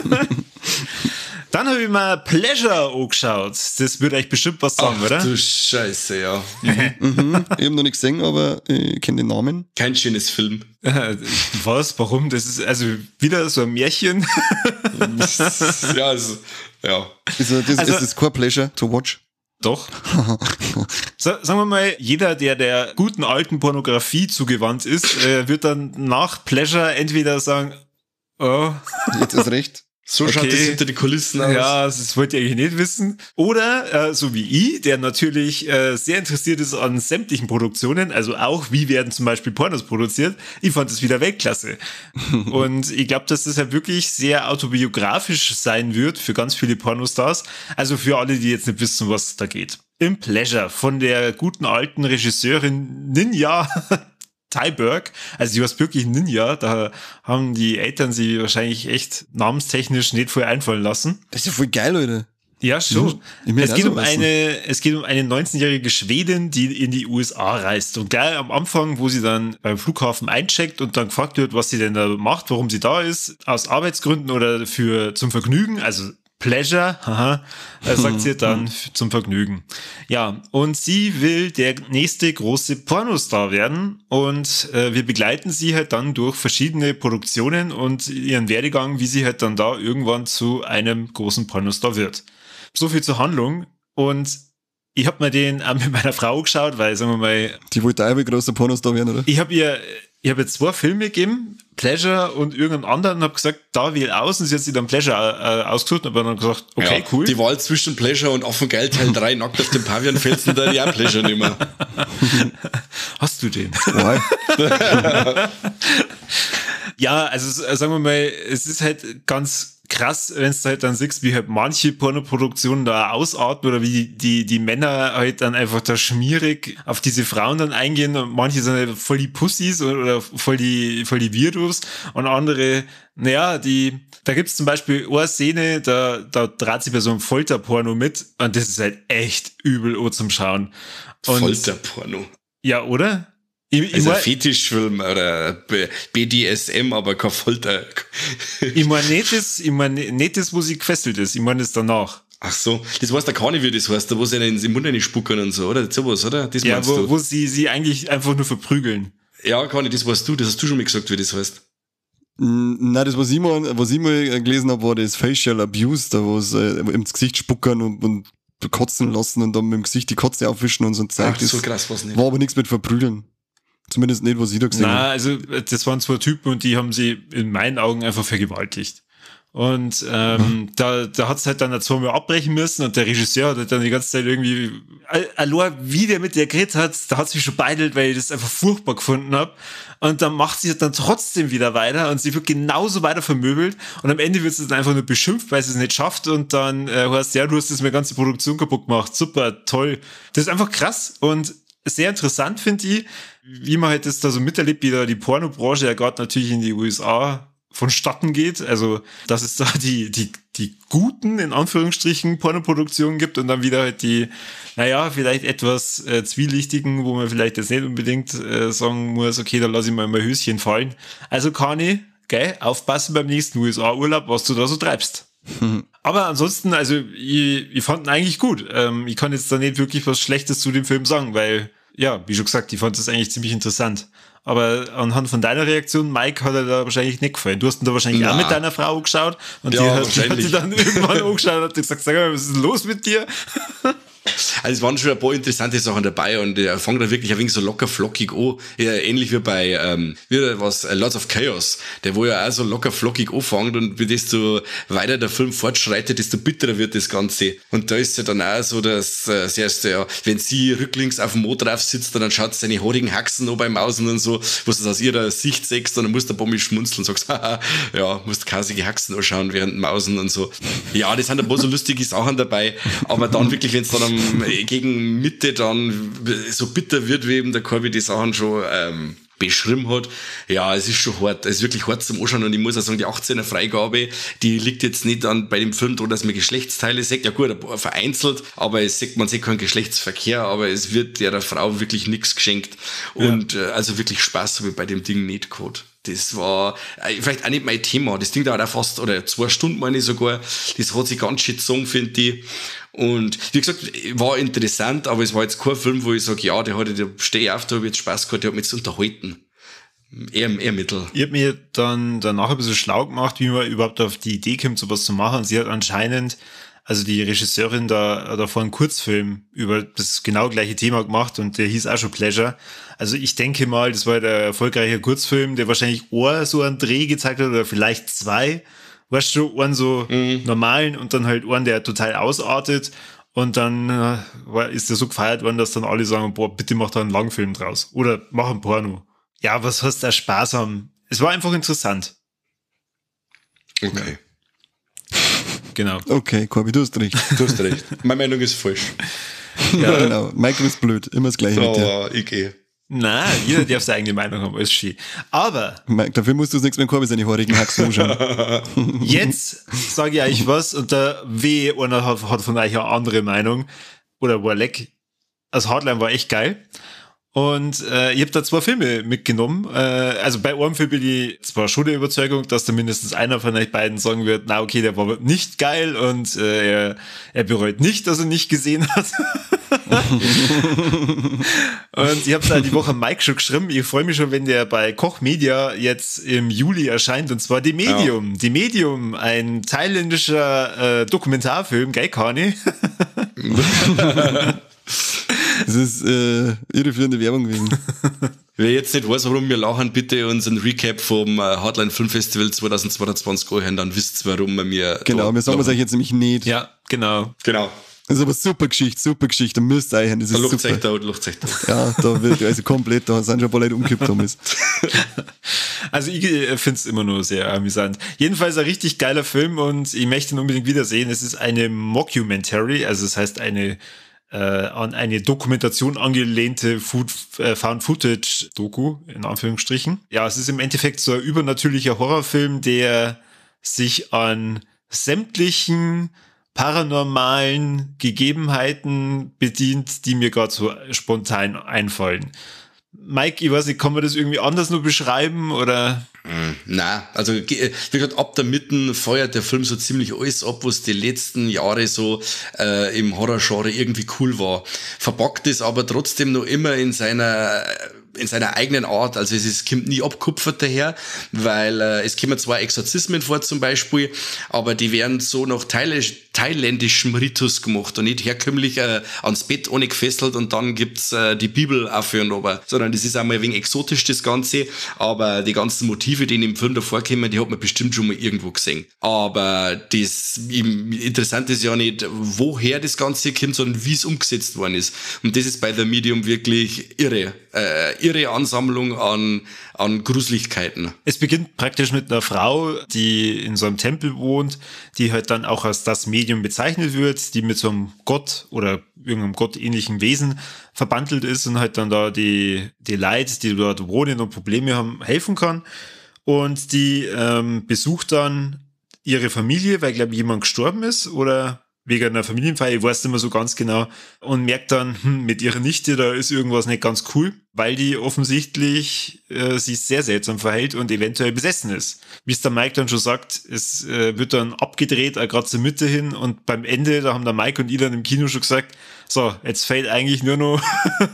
Dann habe ich mal Pleasure angeschaut. Das würde euch bestimmt was sagen, Ach, oder? du Scheiße, ja. mhm. Ich habe noch nicht gesehen, aber ich kenne den Namen. Kein schönes Film. Was? Warum? Das ist also wieder so ein Märchen. ja, also, ja. Also, das Also- ist das kein Pleasure to watch. Doch. So, sagen wir mal, jeder, der der guten alten Pornografie zugewandt ist, äh, wird dann nach Pleasure entweder sagen, oh, Jetzt ist recht. So schaut Okay. das hinter die Kulissen aus. ja, das wollt ihr eigentlich nicht wissen. Oder, äh, so wie ich, der natürlich äh, sehr interessiert ist an sämtlichen Produktionen, also auch, wie werden zum Beispiel Pornos produziert, ich fand das wieder Weltklasse. Und ich glaube, dass das halt wirklich sehr autobiografisch sein wird für ganz viele Pornostars. Also für alle, die jetzt nicht wissen, was da geht. Im Pleasure von der guten alten Regisseurin Ninja Thyberg, also die war wirklich Ninja, da haben die Eltern sie wahrscheinlich echt namenstechnisch nicht viel einfallen lassen. Das ist ja voll geil, Leute. Ja, schon. Ich möchte Es auch geht, so um wissen. eine, es geht um eine neunzehnjährige Schwedin, die in die U S A reist. Und gleich am Anfang, wo sie dann beim Flughafen eincheckt und dann gefragt wird, was sie denn da macht, warum sie da ist, aus Arbeitsgründen oder für zum Vergnügen, also Pleasure, haha, äh, sagt sie dann f- zum Vergnügen. Ja, und sie will der nächste große Pornostar werden und äh, wir begleiten sie halt dann durch verschiedene Produktionen und ihren Werdegang, wie sie halt dann da irgendwann zu einem großen Pornostar wird. So viel zur Handlung und ich habe mir den auch mit meiner Frau geschaut, weil, sagen wir mal, Die wollte auch wie großer Pornostar werden, oder? ich habe ihr, ich habe ihr zwei Filme gegeben, Pleasure und irgendeinen anderen, und habe gesagt, da wähl aus, und sie hat sich dann Pleasure äh, ausgesucht, und habe dann gesagt, okay, ja, cool. Die Wahl zwischen Pleasure und Affengeil Teil drei, nackt auf dem Pavian, fällst du da ja Pleasure nicht mehr. Hast du den? Wow. Ja, also äh, sagen wir mal, es ist halt ganz krass, wenn du halt dann siehst, wie halt manche Pornoproduktionen da ausatmen oder wie die, die, die Männer halt dann einfach da schmierig auf diese Frauen dann eingehen, und manche sind halt voll die Pussys oder, oder voll die, voll die Weirdos, und andere, naja, die, da gibt's zum Beispiel eine Szene, da, da dreht sie bei so einem Folterporno mit, und das ist halt echt übel oh zum Schauen. Und, Folterporno. ja, oder? Ich, ich Also mein- ein Fetischfilm oder B D S M, aber kein Folter. Ich meine nicht das, ich meine nicht das, wo sie gefesselt ist. Ich meine das danach. Ach so, das weiß der gar nicht, wie das heißt, da wo sie einen im Mund nicht spuckern und so, oder? Sowas, oder? Das Ja, meinst wo, du? wo sie sie eigentlich einfach nur verprügeln. Ja, gar nicht, das weißt du, das hast du schon mal gesagt, wie das heißt. Mm, Nein, das, was ich mal, was ich mal gelesen habe, war das Facial Abuse, da wo sie äh, ins Gesicht spuckern und, und kotzen lassen und dann mit dem Gesicht die Kotze aufwischen und so ein Zeug. Ach, so Das krass war's nicht. war aber nichts mit Verprügeln. Zumindest nicht, was ich da gesehen Na, habe. also das waren zwei Typen, und die haben sie in meinen Augen einfach vergewaltigt. Und ähm, da, da hat's halt dann zweimal abbrechen müssen, und der Regisseur hat halt dann die ganze Zeit irgendwie, allein wie der mit der geredet hat, da hat's mich schon beidelt, weil ich das einfach furchtbar gefunden habe. Und dann macht sie es dann trotzdem wieder weiter, und sie wird genauso weiter vermöbelt, und am Ende wird sie dann einfach nur beschimpft, weil sie es nicht schafft, und dann äh, heißt, ja, du hast jetzt meine ganze Produktion kaputt gemacht, super, toll. Das ist einfach krass, und sehr interessant, finde ich, wie man halt das da so miterlebt, wie da die Pornobranche ja gerade natürlich in die U S A vonstatten geht. Also, dass es da die, die, die guten, in Anführungsstrichen, Pornoproduktionen gibt und dann wieder halt die, naja, vielleicht etwas äh, zwielichtigen, wo man vielleicht jetzt nicht unbedingt äh, sagen muss, okay, da lasse ich mal mein Höschen fallen. Also, Kani, gell, aufpassen beim nächsten U S A-Urlaub, was du da so treibst. Mhm. Aber ansonsten, also, ich, ich fand ihn eigentlich gut. Ähm, ich kann jetzt da nicht wirklich was Schlechtes zu dem Film sagen, weil, ja, wie schon gesagt, ich fand das eigentlich ziemlich interessant. Aber anhand von deiner Reaktion, Mike, hat er da wahrscheinlich nicht gefallen. Du hast ihn da wahrscheinlich Na. auch mit deiner Frau angeschaut und ja, die, hat, die hat sich dann irgendwann angeschaut und hat gesagt, sag mal, was ist denn los mit dir? Also es waren schon ein paar interessante Sachen dabei und er fängt da wirklich ein wenig so locker flockig an, ja, ähnlich wie bei ähm, wie was äh, Lords of Chaos, der wo ja auch so locker flockig anfängt und wie desto weiter der Film fortschreitet, desto bitterer wird das Ganze. Und da ist ja dann auch so, dass äh, das erste, ja, wenn sie rücklings auf dem Motor drauf sitzt, dann schaut sie seine haarigen Haxen an beim Mausen und so, wo du das aus ihrer Sicht siehst, dann musst du ein paar Mal schmunzeln und sagst, haha, ja, musst kasige Haxen anschauen während dem Mausen und so. Ja, das sind ein paar so lustige Sachen dabei, aber dann wirklich, wenn es dann am gegen Mitte dann so bitter wird, wie eben der Corby die Sachen schon ähm, beschrieben hat. Ja, es ist schon hart. Es ist wirklich hart zum Anschauen und ich muss auch sagen, die achtzehner Freigabe, die liegt jetzt nicht an bei dem Film dran, dass man Geschlechtsteile sieht. Ja gut, vereinzelt, aber es sieht, man sieht keinen Geschlechtsverkehr, aber es wird der, der Frau wirklich nichts geschenkt. Und ja. äh, also wirklich Spaß habe ich bei dem Ding nicht gehabt. Das war äh, vielleicht auch nicht mein Thema. Das Ding dauert auch fast, oder zwei Stunden meine ich sogar. Das hat sich ganz schön gezogen, finde ich. Und wie gesagt, war interessant, aber es war jetzt kein Film, wo ich sage, ja, der hatte, der stehe ich auf, da habe ich jetzt Spaß gehabt, der hat mich jetzt unterhalten. Eher, eher mittel. Ich habe mir dann danach ein bisschen schlau gemacht, wie man überhaupt auf die Idee kommt, sowas zu machen. Und sie hat anscheinend, also die Regisseurin da davor einen Kurzfilm über das genau gleiche Thema gemacht und der hieß auch schon Pleasure. Also ich denke mal, das war der erfolgreiche Kurzfilm, der wahrscheinlich auch so einen Dreh gezeigt hat oder vielleicht zwei. Weißt du, einen so mhm. normalen und dann halt einen, der total ausartet und dann äh, ist der so gefeiert worden, dass dann alle sagen, boah, bitte mach da einen Langfilm draus oder mach ein Porno. Ja, was hast du da Spaß haben? Es war einfach interessant. Okay. Genau. Okay, Corby, du hast recht. Du hast recht. Meine Meinung ist falsch. Ja, genau. Michael ist blöd. Immer das Gleiche oh, mit dir. ich gehe. Nein, jeder darf seine eigene Meinung haben, alles schön. Aber Mike, dafür musst du das nächste Mal Corby seine haarigen Haxen anschauen. Jetzt sage ich euch was und der weh, einer hat, hat von euch eine andere Meinung oder war leck. Das Hardline war echt geil. Und äh, ich habe da zwei Filme mitgenommen. Äh, also bei einem Film bin ich zwar schon der Überzeugung, dass da mindestens einer von euch beiden sagen wird, na okay, der war nicht geil und äh, er, er bereut nicht, dass er nicht gesehen hat. Und ich habe da die Woche Mike schon geschrieben. Ich freue mich schon, wenn der bei Koch Media jetzt im Juli erscheint. Und zwar Die Medium. Ja. Die Medium, ein thailändischer äh, Dokumentarfilm, gell, Kani? Das ist äh, irreführende Werbung gewesen. Wer jetzt nicht weiß, warum wir lachen, bitte unseren Recap vom äh, Hardline Film Festival zwanzig zweiundzwanzig anhören, dann wisst ihr, warum wir mir. Genau, wir sagen es euch jetzt nämlich nicht. Ja, genau. Genau. Das ist aber super Geschichte, super Geschichte, da müsst ihr euch hören, das ist da super. Da lucht sich da. Ja, da wird also komplett, da sind schon ein paar Leute umgekippt, Thomas. Also ich finde es immer nur sehr amüsant. Jedenfalls ein richtig geiler Film und ich möchte ihn unbedingt wiedersehen. Es ist eine Mockumentary, also das heißt eine an eine Dokumentation angelehnte Food, äh, Found-Footage-Doku, in Anführungsstrichen. Ja, es ist im Endeffekt so ein übernatürlicher Horrorfilm, der sich an sämtlichen paranormalen Gegebenheiten bedient, die mir gerade so spontan einfallen. Mike, ich weiß nicht, kann man das irgendwie anders nur beschreiben oder? Mm, na, also wie gesagt, ab der Mitte feuert der Film so ziemlich alles ab, was die letzten Jahre so äh, im Horrorgenre irgendwie cool war. Verpackt ist aber trotzdem noch immer in seiner in seiner eigenen Art, also es ist, kommt nie abkupfert daher, weil äh, es kommen zwar Exorzismen vor zum Beispiel, aber die werden so nach thailändisch, thailändischem Ritus gemacht und nicht herkömmlich äh, ans Bett ohne gefesselt und dann gibt's äh, die Bibel auch für ihn runter, sondern das ist einmal ein wenig exotisch das Ganze, aber die ganzen Motive, die in dem Film davor kommen, die hat man bestimmt schon mal irgendwo gesehen. Aber das Interessante ist ja nicht, woher das Ganze kommt, sondern wie es umgesetzt worden ist. Und das ist bei The Medium wirklich irre. äh, irre Ansammlung an, an Gruseligkeiten. Es beginnt praktisch mit einer Frau, die in so einem Tempel wohnt, die halt dann auch als das Medium bezeichnet wird, die mit so einem Gott oder irgendeinem gottähnlichen Wesen verbandelt ist und halt dann da die, die Leute, die dort wohnen und Probleme haben, helfen kann. Und die ähm, besucht dann ihre Familie, weil, glaube ich, jemand gestorben ist oder wegen einer Familienfeier, ich weiß nicht mehr so ganz genau, und merkt dann, hm, mit ihrer Nichte, da ist irgendwas nicht ganz cool, weil die offensichtlich äh, sich sehr seltsam verhält und eventuell besessen ist. Wie es der Mike dann schon sagt, es äh, wird dann abgedreht, äh, gerade zur Mitte hin, und beim Ende, da haben der Mike und ich dann im Kino schon gesagt, so, jetzt fällt eigentlich nur noch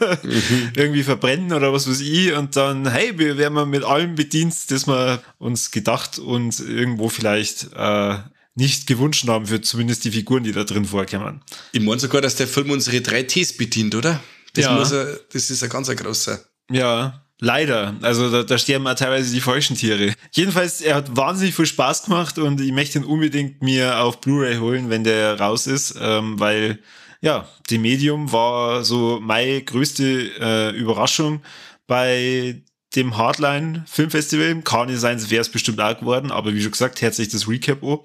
mhm. irgendwie verbrennen oder was weiß ich, und dann, hey, wir werden mal mit allem bedient, das wir uns gedacht und irgendwo vielleicht äh, nicht gewünscht haben für zumindest die Figuren, die da drin vorkommen. Ich meine sogar, dass der Film unsere drei Ts bedient, oder? Das, ja. muss er, das ist ein ganz ein großer. Ja, leider. Also da, da sterben auch teilweise die falschen Tiere. Jedenfalls, er hat wahnsinnig viel Spaß gemacht und ich möchte ihn unbedingt mir auf Blu-ray holen, wenn der raus ist, ähm, weil ja, die Medium war so meine größte äh, Überraschung bei dem Hardline Filmfestival. Kann nicht sein, wäre es bestimmt auch geworden, aber wie schon gesagt, hört sich das Recap an.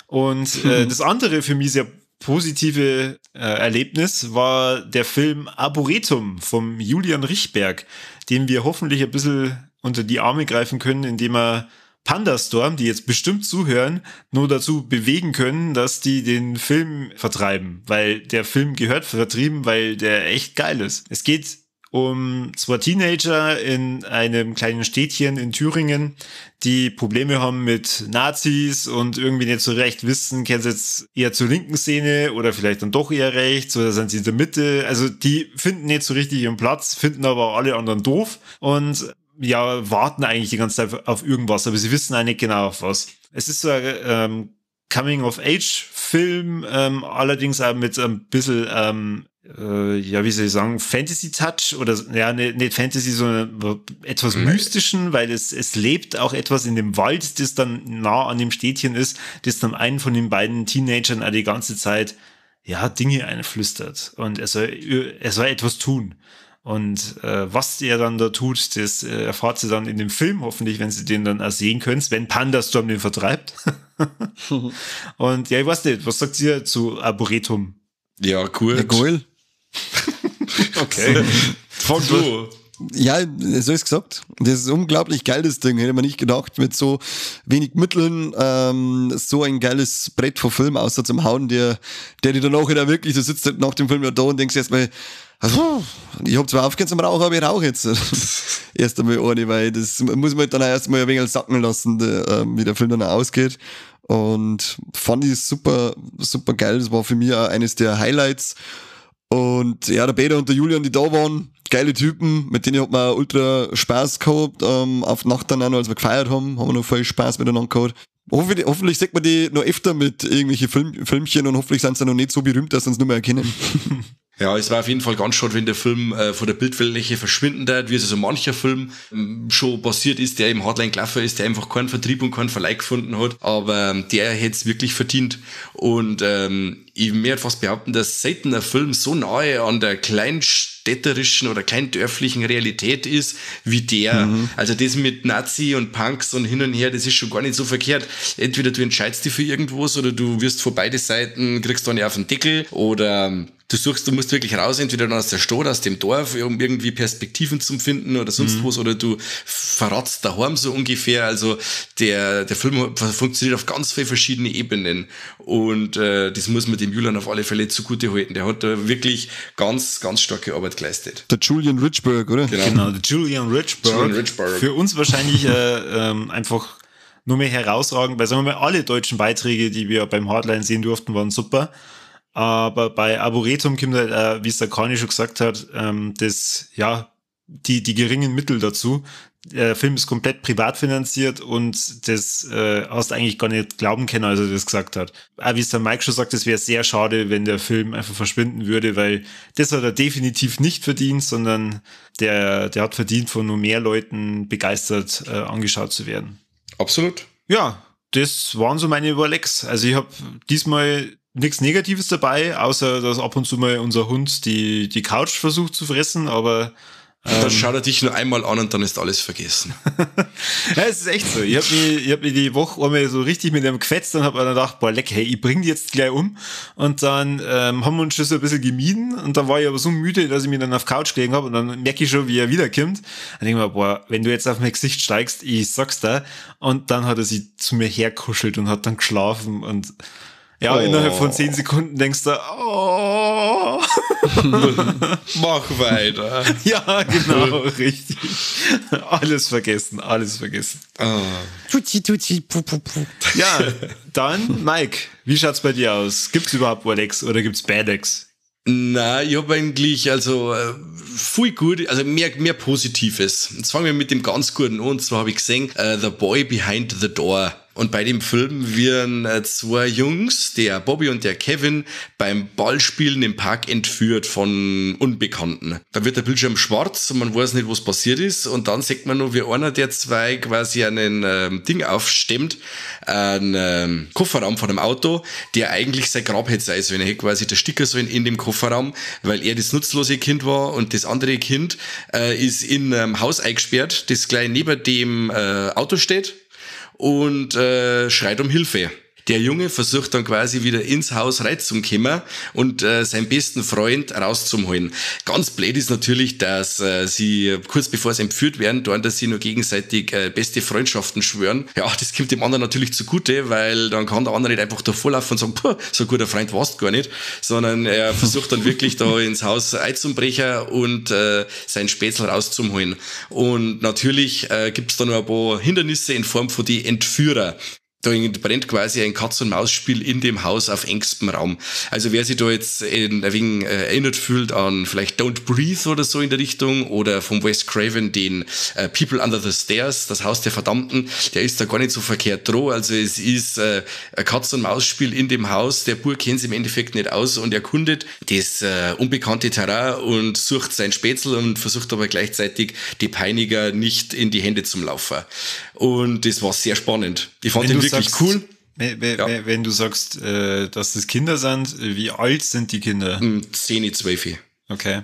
Und äh, das andere für mich sehr positive äh, Erlebnis war der Film Arboretum vom Julian Richberg, dem wir hoffentlich ein bisschen unter die Arme greifen können, indem er Pandastorm, die jetzt bestimmt zuhören, nur dazu bewegen können, dass die den Film vertreiben, weil der Film gehört vertrieben, weil der echt geil ist. Es geht um zwei Teenager in einem kleinen Städtchen in Thüringen, die Probleme haben mit Nazis und irgendwie nicht so recht wissen, kennen sie jetzt eher zur linken Szene oder vielleicht dann doch eher rechts oder sind sie in der Mitte. Also die finden nicht so richtig ihren Platz, finden aber alle anderen doof und ja, warten eigentlich die ganze Zeit auf irgendwas, aber sie wissen eigentlich nicht genau auf was. Es ist so ein ähm, Coming-of-Age-Film, ähm, allerdings auch mit ein bisschen ähm, äh, ja, wie soll ich sagen, Fantasy-Touch oder, ja, nicht, nicht Fantasy, sondern etwas mhm. Mystischen, weil es, es lebt auch etwas in dem Wald, das dann nah an dem Städtchen ist, das dann einen von den beiden Teenagern auch die ganze Zeit, ja, Dinge einflüstert und er soll, er soll etwas tun. Und äh, was er dann da tut, das äh, erfahrt sie dann in dem Film, hoffentlich, wenn sie den dann auch sehen könnt, wenn Pandastorm den vertreibt. Und ja, ich weiß nicht, was sagt ihr zu Arboretum? Ja, cool. Ja, cool. Okay. Fang du. Ja, so ist gesagt. Das ist unglaublich geil, das Ding. Hätte man nicht gedacht, mit so wenig Mitteln ähm, so ein geiles Brett von Film außer zum Hauen, der, der dir dann auch wieder wirklich, du sitzt halt nach dem Film ja da und denkst erstmal, also, ich hab zwar aufgehört zum Rauchen, aber ich rauche jetzt erst einmal ohne, weil das muss man halt dann auch erstmal ein wenig sacken lassen, äh, wie der Film dann auch ausgeht. Und fand ich super, super geil. Das war für mich auch eines der Highlights. Und ja, der Peter und der Julian, die da waren, geile Typen, mit denen hat man auch ultra Spaß gehabt. Ähm, auf Nacht dann auch noch, als wir gefeiert haben, haben wir noch viel Spaß miteinander gehabt. Hoffentlich, hoffentlich sieht man die noch öfter mit irgendwelchen Film, Filmchen und hoffentlich sind sie noch nicht so berühmt, dass sie uns nur mehr erkennen. Ja, es war auf jeden Fall ganz schade, wenn der Film äh, von der Bildfläche verschwinden wird, wie es also mancher Film ähm, schon passiert ist, der im Hardline gelaufen ist, der einfach keinen Vertrieb und keinen Verleih gefunden hat. Aber ähm, der hätte es wirklich verdient. Und ähm, ich werde fast behaupten, dass selten ein Film so nahe an der kleinstädterischen oder kleindörflichen Realität ist wie der. Mhm. Also das mit Nazi und Punks und hin und her, das ist schon gar nicht so verkehrt. Entweder du entscheidest dich für irgendwas oder du wirst von beide Seiten, kriegst dann ja auf den Deckel oder du suchst, du musst wirklich raus, entweder aus der Stadt, aus dem Dorf, um irgendwie Perspektiven zu finden oder sonst mhm. was, oder du verratst daheim so ungefähr. Also der, der Film funktioniert auf ganz viele verschiedene Ebenen und äh, das muss man dem Julian auf alle Fälle zugute halten. Der hat da wirklich ganz, ganz starke Arbeit geleistet. Der Julian Richberg, oder? Genau, genau der Julian Richberg. Julian Richberg. Für uns wahrscheinlich äh, ähm, einfach nur mehr herausragend, weil sagen wir mal, alle deutschen Beiträge, die wir beim Hardline sehen durften, waren super. Aber bei Arboretum kommt halt, äh, wie es der Kani schon gesagt hat, ähm, das, ja, die, die geringen Mittel dazu. Der Film ist komplett privat finanziert und das äh, hast du eigentlich gar nicht glauben können, als er das gesagt hat. Auch wie es der Mike schon sagt, es wäre sehr schade, wenn der Film einfach verschwinden würde, weil das hat er definitiv nicht verdient, sondern der, der hat verdient, von nur mehr Leuten begeistert äh, angeschaut zu werden. Absolut. Ja, das waren so meine Überlecks. Also ich habe diesmal nichts Negatives dabei, außer dass ab und zu mal unser Hund die, die Couch versucht zu fressen, aber Und dann schaut er dich nur einmal an und dann ist alles vergessen. Ja, es ist echt so. Ich habe mich, ich hab mich die Woche einmal so richtig mit dem gefetzt und habe dann gedacht, boah, leck, hey, ich bring die jetzt gleich um. Und dann ähm, haben wir uns schon so ein bisschen gemieden und dann war ich aber so müde, dass ich mich dann auf die Couch gelegen habe und dann merke ich schon, wie er wiederkommt. Dann denke ich mir, boah, wenn du jetzt auf mein Gesicht steigst, ich sag's dir. Und dann hat er sich zu mir herkuschelt und hat dann geschlafen und ja, oh. Innerhalb von zehn Sekunden denkst du, oh. Mach weiter. Ja, genau, richtig. Alles vergessen, alles vergessen. Oh. Tuti, tuti, pu, pu, pu. Ja, dann, Mike, wie schaut's bei dir aus? Gibt's überhaupt Alex oder gibt's Badex? Na, ich habe eigentlich, also, äh, viel gut, also mehr, mehr Positives. Jetzt fangen wir mit dem ganz Guten an, und zwar habe ich gesehen, uh, The Boy Behind the Door. Und bei dem Film werden äh, zwei Jungs, der Bobby und der Kevin, beim Ballspielen im Park entführt von Unbekannten. Da wird der Bildschirm schwarz und man weiß nicht, was passiert ist. Und dann sieht man nur, wie einer der zwei quasi einen ähm, Ding aufstemmt, einen ähm, Kofferraum von einem Auto, der eigentlich sein Grab hätte sein sollen. Er hätte quasi der Sticker sollen in dem Kofferraum, weil er das nutzlose Kind war und das andere Kind äh, ist in einem ähm, Haus eingesperrt, das gleich neben dem äh, Auto steht. Und äh, schreit um Hilfe. Der Junge versucht dann quasi wieder ins Haus reinzukommen und äh, seinen besten Freund rauszuholen. Ganz blöd ist natürlich, dass äh, sie kurz bevor sie entführt werden, dann, dass sie nur gegenseitig äh, beste Freundschaften schwören. Ja, das kommt dem anderen natürlich zugute, weil dann kann der andere nicht einfach davorlaufen und sagen, puh, so ein guter Freund warst du gar nicht, sondern er versucht dann wirklich da ins Haus einzubrechen und äh, seinen Spätzl rauszuholen. Und natürlich äh, gibt es da noch ein paar Hindernisse in Form von die Entführer. Da brennt quasi ein Katz-und-Maus-Spiel in dem Haus auf engstem Raum. Also wer sich da jetzt in, ein wenig äh, erinnert fühlt an vielleicht Don't Breathe oder so in der Richtung oder vom Wes Craven den äh, People Under the Stairs, das Haus der Verdammten, der ist da gar nicht so verkehrt dran. Also es ist äh, ein Katz-und-Maus-Spiel in dem Haus. Der Bub kennt sich im Endeffekt nicht aus und erkundet das äh, unbekannte Terrain und sucht sein Spätzl und versucht aber gleichzeitig die Peiniger nicht in die Hände zum Laufen. Und das war sehr spannend. Ich fand den wirklich sagst, cool. Wenn, wenn, ja. wenn du sagst, äh, dass das Kinder sind, wie alt sind die Kinder? zehn, zwölf. Okay.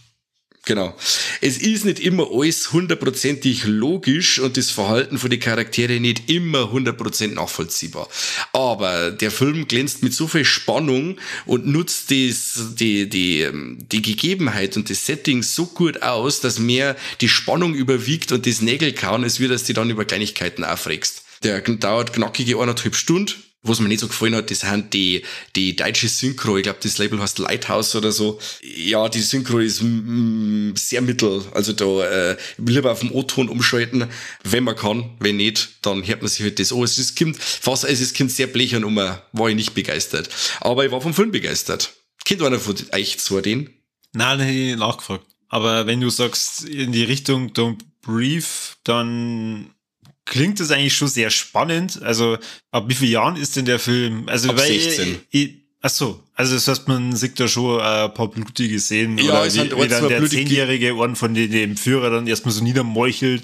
Genau. Es ist nicht immer alles hundertprozentig logisch und das Verhalten von den Charakteren nicht immer hundert Prozent nachvollziehbar. Aber der Film glänzt mit so viel Spannung und nutzt das, die, die, die Gegebenheit und das Setting so gut aus, dass mehr die Spannung überwiegt und das Nägelkauen ist, wie dass du dann über Kleinigkeiten aufregst. Der dauert knackige eineinhalb Stunden. Was mir nicht so gefallen hat, das sind die, die deutsche Synchro. Ich glaube, das Label heißt Lighthouse oder so. Ja, die Synchro ist mm, sehr mittel. Also da äh, lieber auf den O-Ton umschalten, wenn man kann. Wenn nicht, dann hört man sich halt das an. Es ist, kommt, fast, also es kommt sehr blechern um, war ich nicht begeistert. Aber ich war vom Film begeistert. Kennt einer von euch zwar den? Nein, hätte ich nachgefragt. Aber wenn du sagst, in die Richtung Don't Breathe, dann klingt das eigentlich schon sehr spannend. Also, ab wie vielen Jahren ist denn der Film? Also, ab weil sechzehn. Ich, ich, ach so, also das heißt, man sieht da schon ein paar blutige Szenen. Ja, oder es wie, sind wie dann der blutige zehnjährige Orden von dem, dem Führer dann erstmal so niedermeuchelt.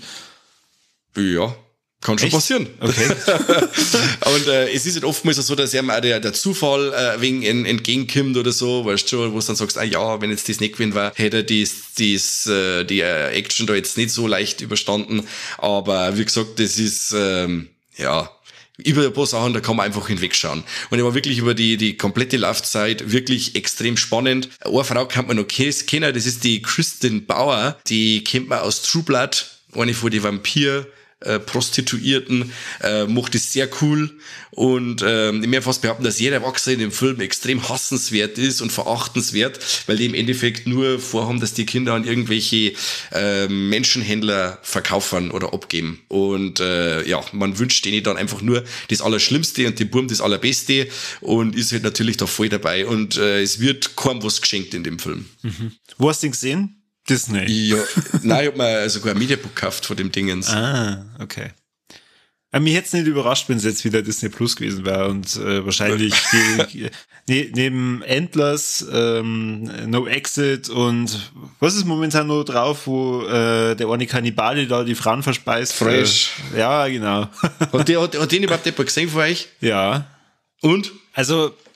Ja, kann schon Echt? passieren. Okay. Und äh, es ist halt oftmals so, dass ihm auch der, der Zufall äh, wegen en, entgegenkommt oder so, weißt du schon, wo du dann sagst, ah ja, wenn jetzt das nicht gewesen war, hätte er dies, dies, äh, die äh, Action da jetzt nicht so leicht überstanden. Aber wie gesagt, das ist, ähm, ja, über ein paar Sachen, da kann man einfach hinwegschauen. Und er war wirklich über die, die komplette Laufzeit wirklich extrem spannend. Eine Frau kann man noch kennen, das ist die Kristen Bauer, die kennt man aus True Blood, eine von den Vampir- Äh, Prostituierten, äh, macht es sehr cool und ähm, ich möchte fast behaupten, dass jeder Erwachsene in dem Film extrem hassenswert ist und verachtenswert, weil die im Endeffekt nur vorhaben, dass die Kinder an irgendwelche äh, Menschenhändler verkaufen oder abgeben und äh, ja, man wünscht denen dann einfach nur das Allerschlimmste und dem Burm das Allerbeste und ist halt natürlich da voll dabei und äh, es wird kaum was geschenkt in dem Film. Mhm. Wo hast du ihn gesehen? Disney. Ja, nein, ich hab mir sogar ein Mediabook gekauft von dem Dingens. Ah, okay. Aber mich hätte es nicht überrascht, wenn es jetzt wieder Disney Plus gewesen wäre und äh, wahrscheinlich die, ne, neben Endless, ähm, No Exit und was ist momentan noch drauf, wo äh, der eine Kannibale da die Frauen verspeist? Fresh. Äh, ja, genau. Hat, der, hat, hat den überhaupt jemand gesehen von euch? Ja. Und? Also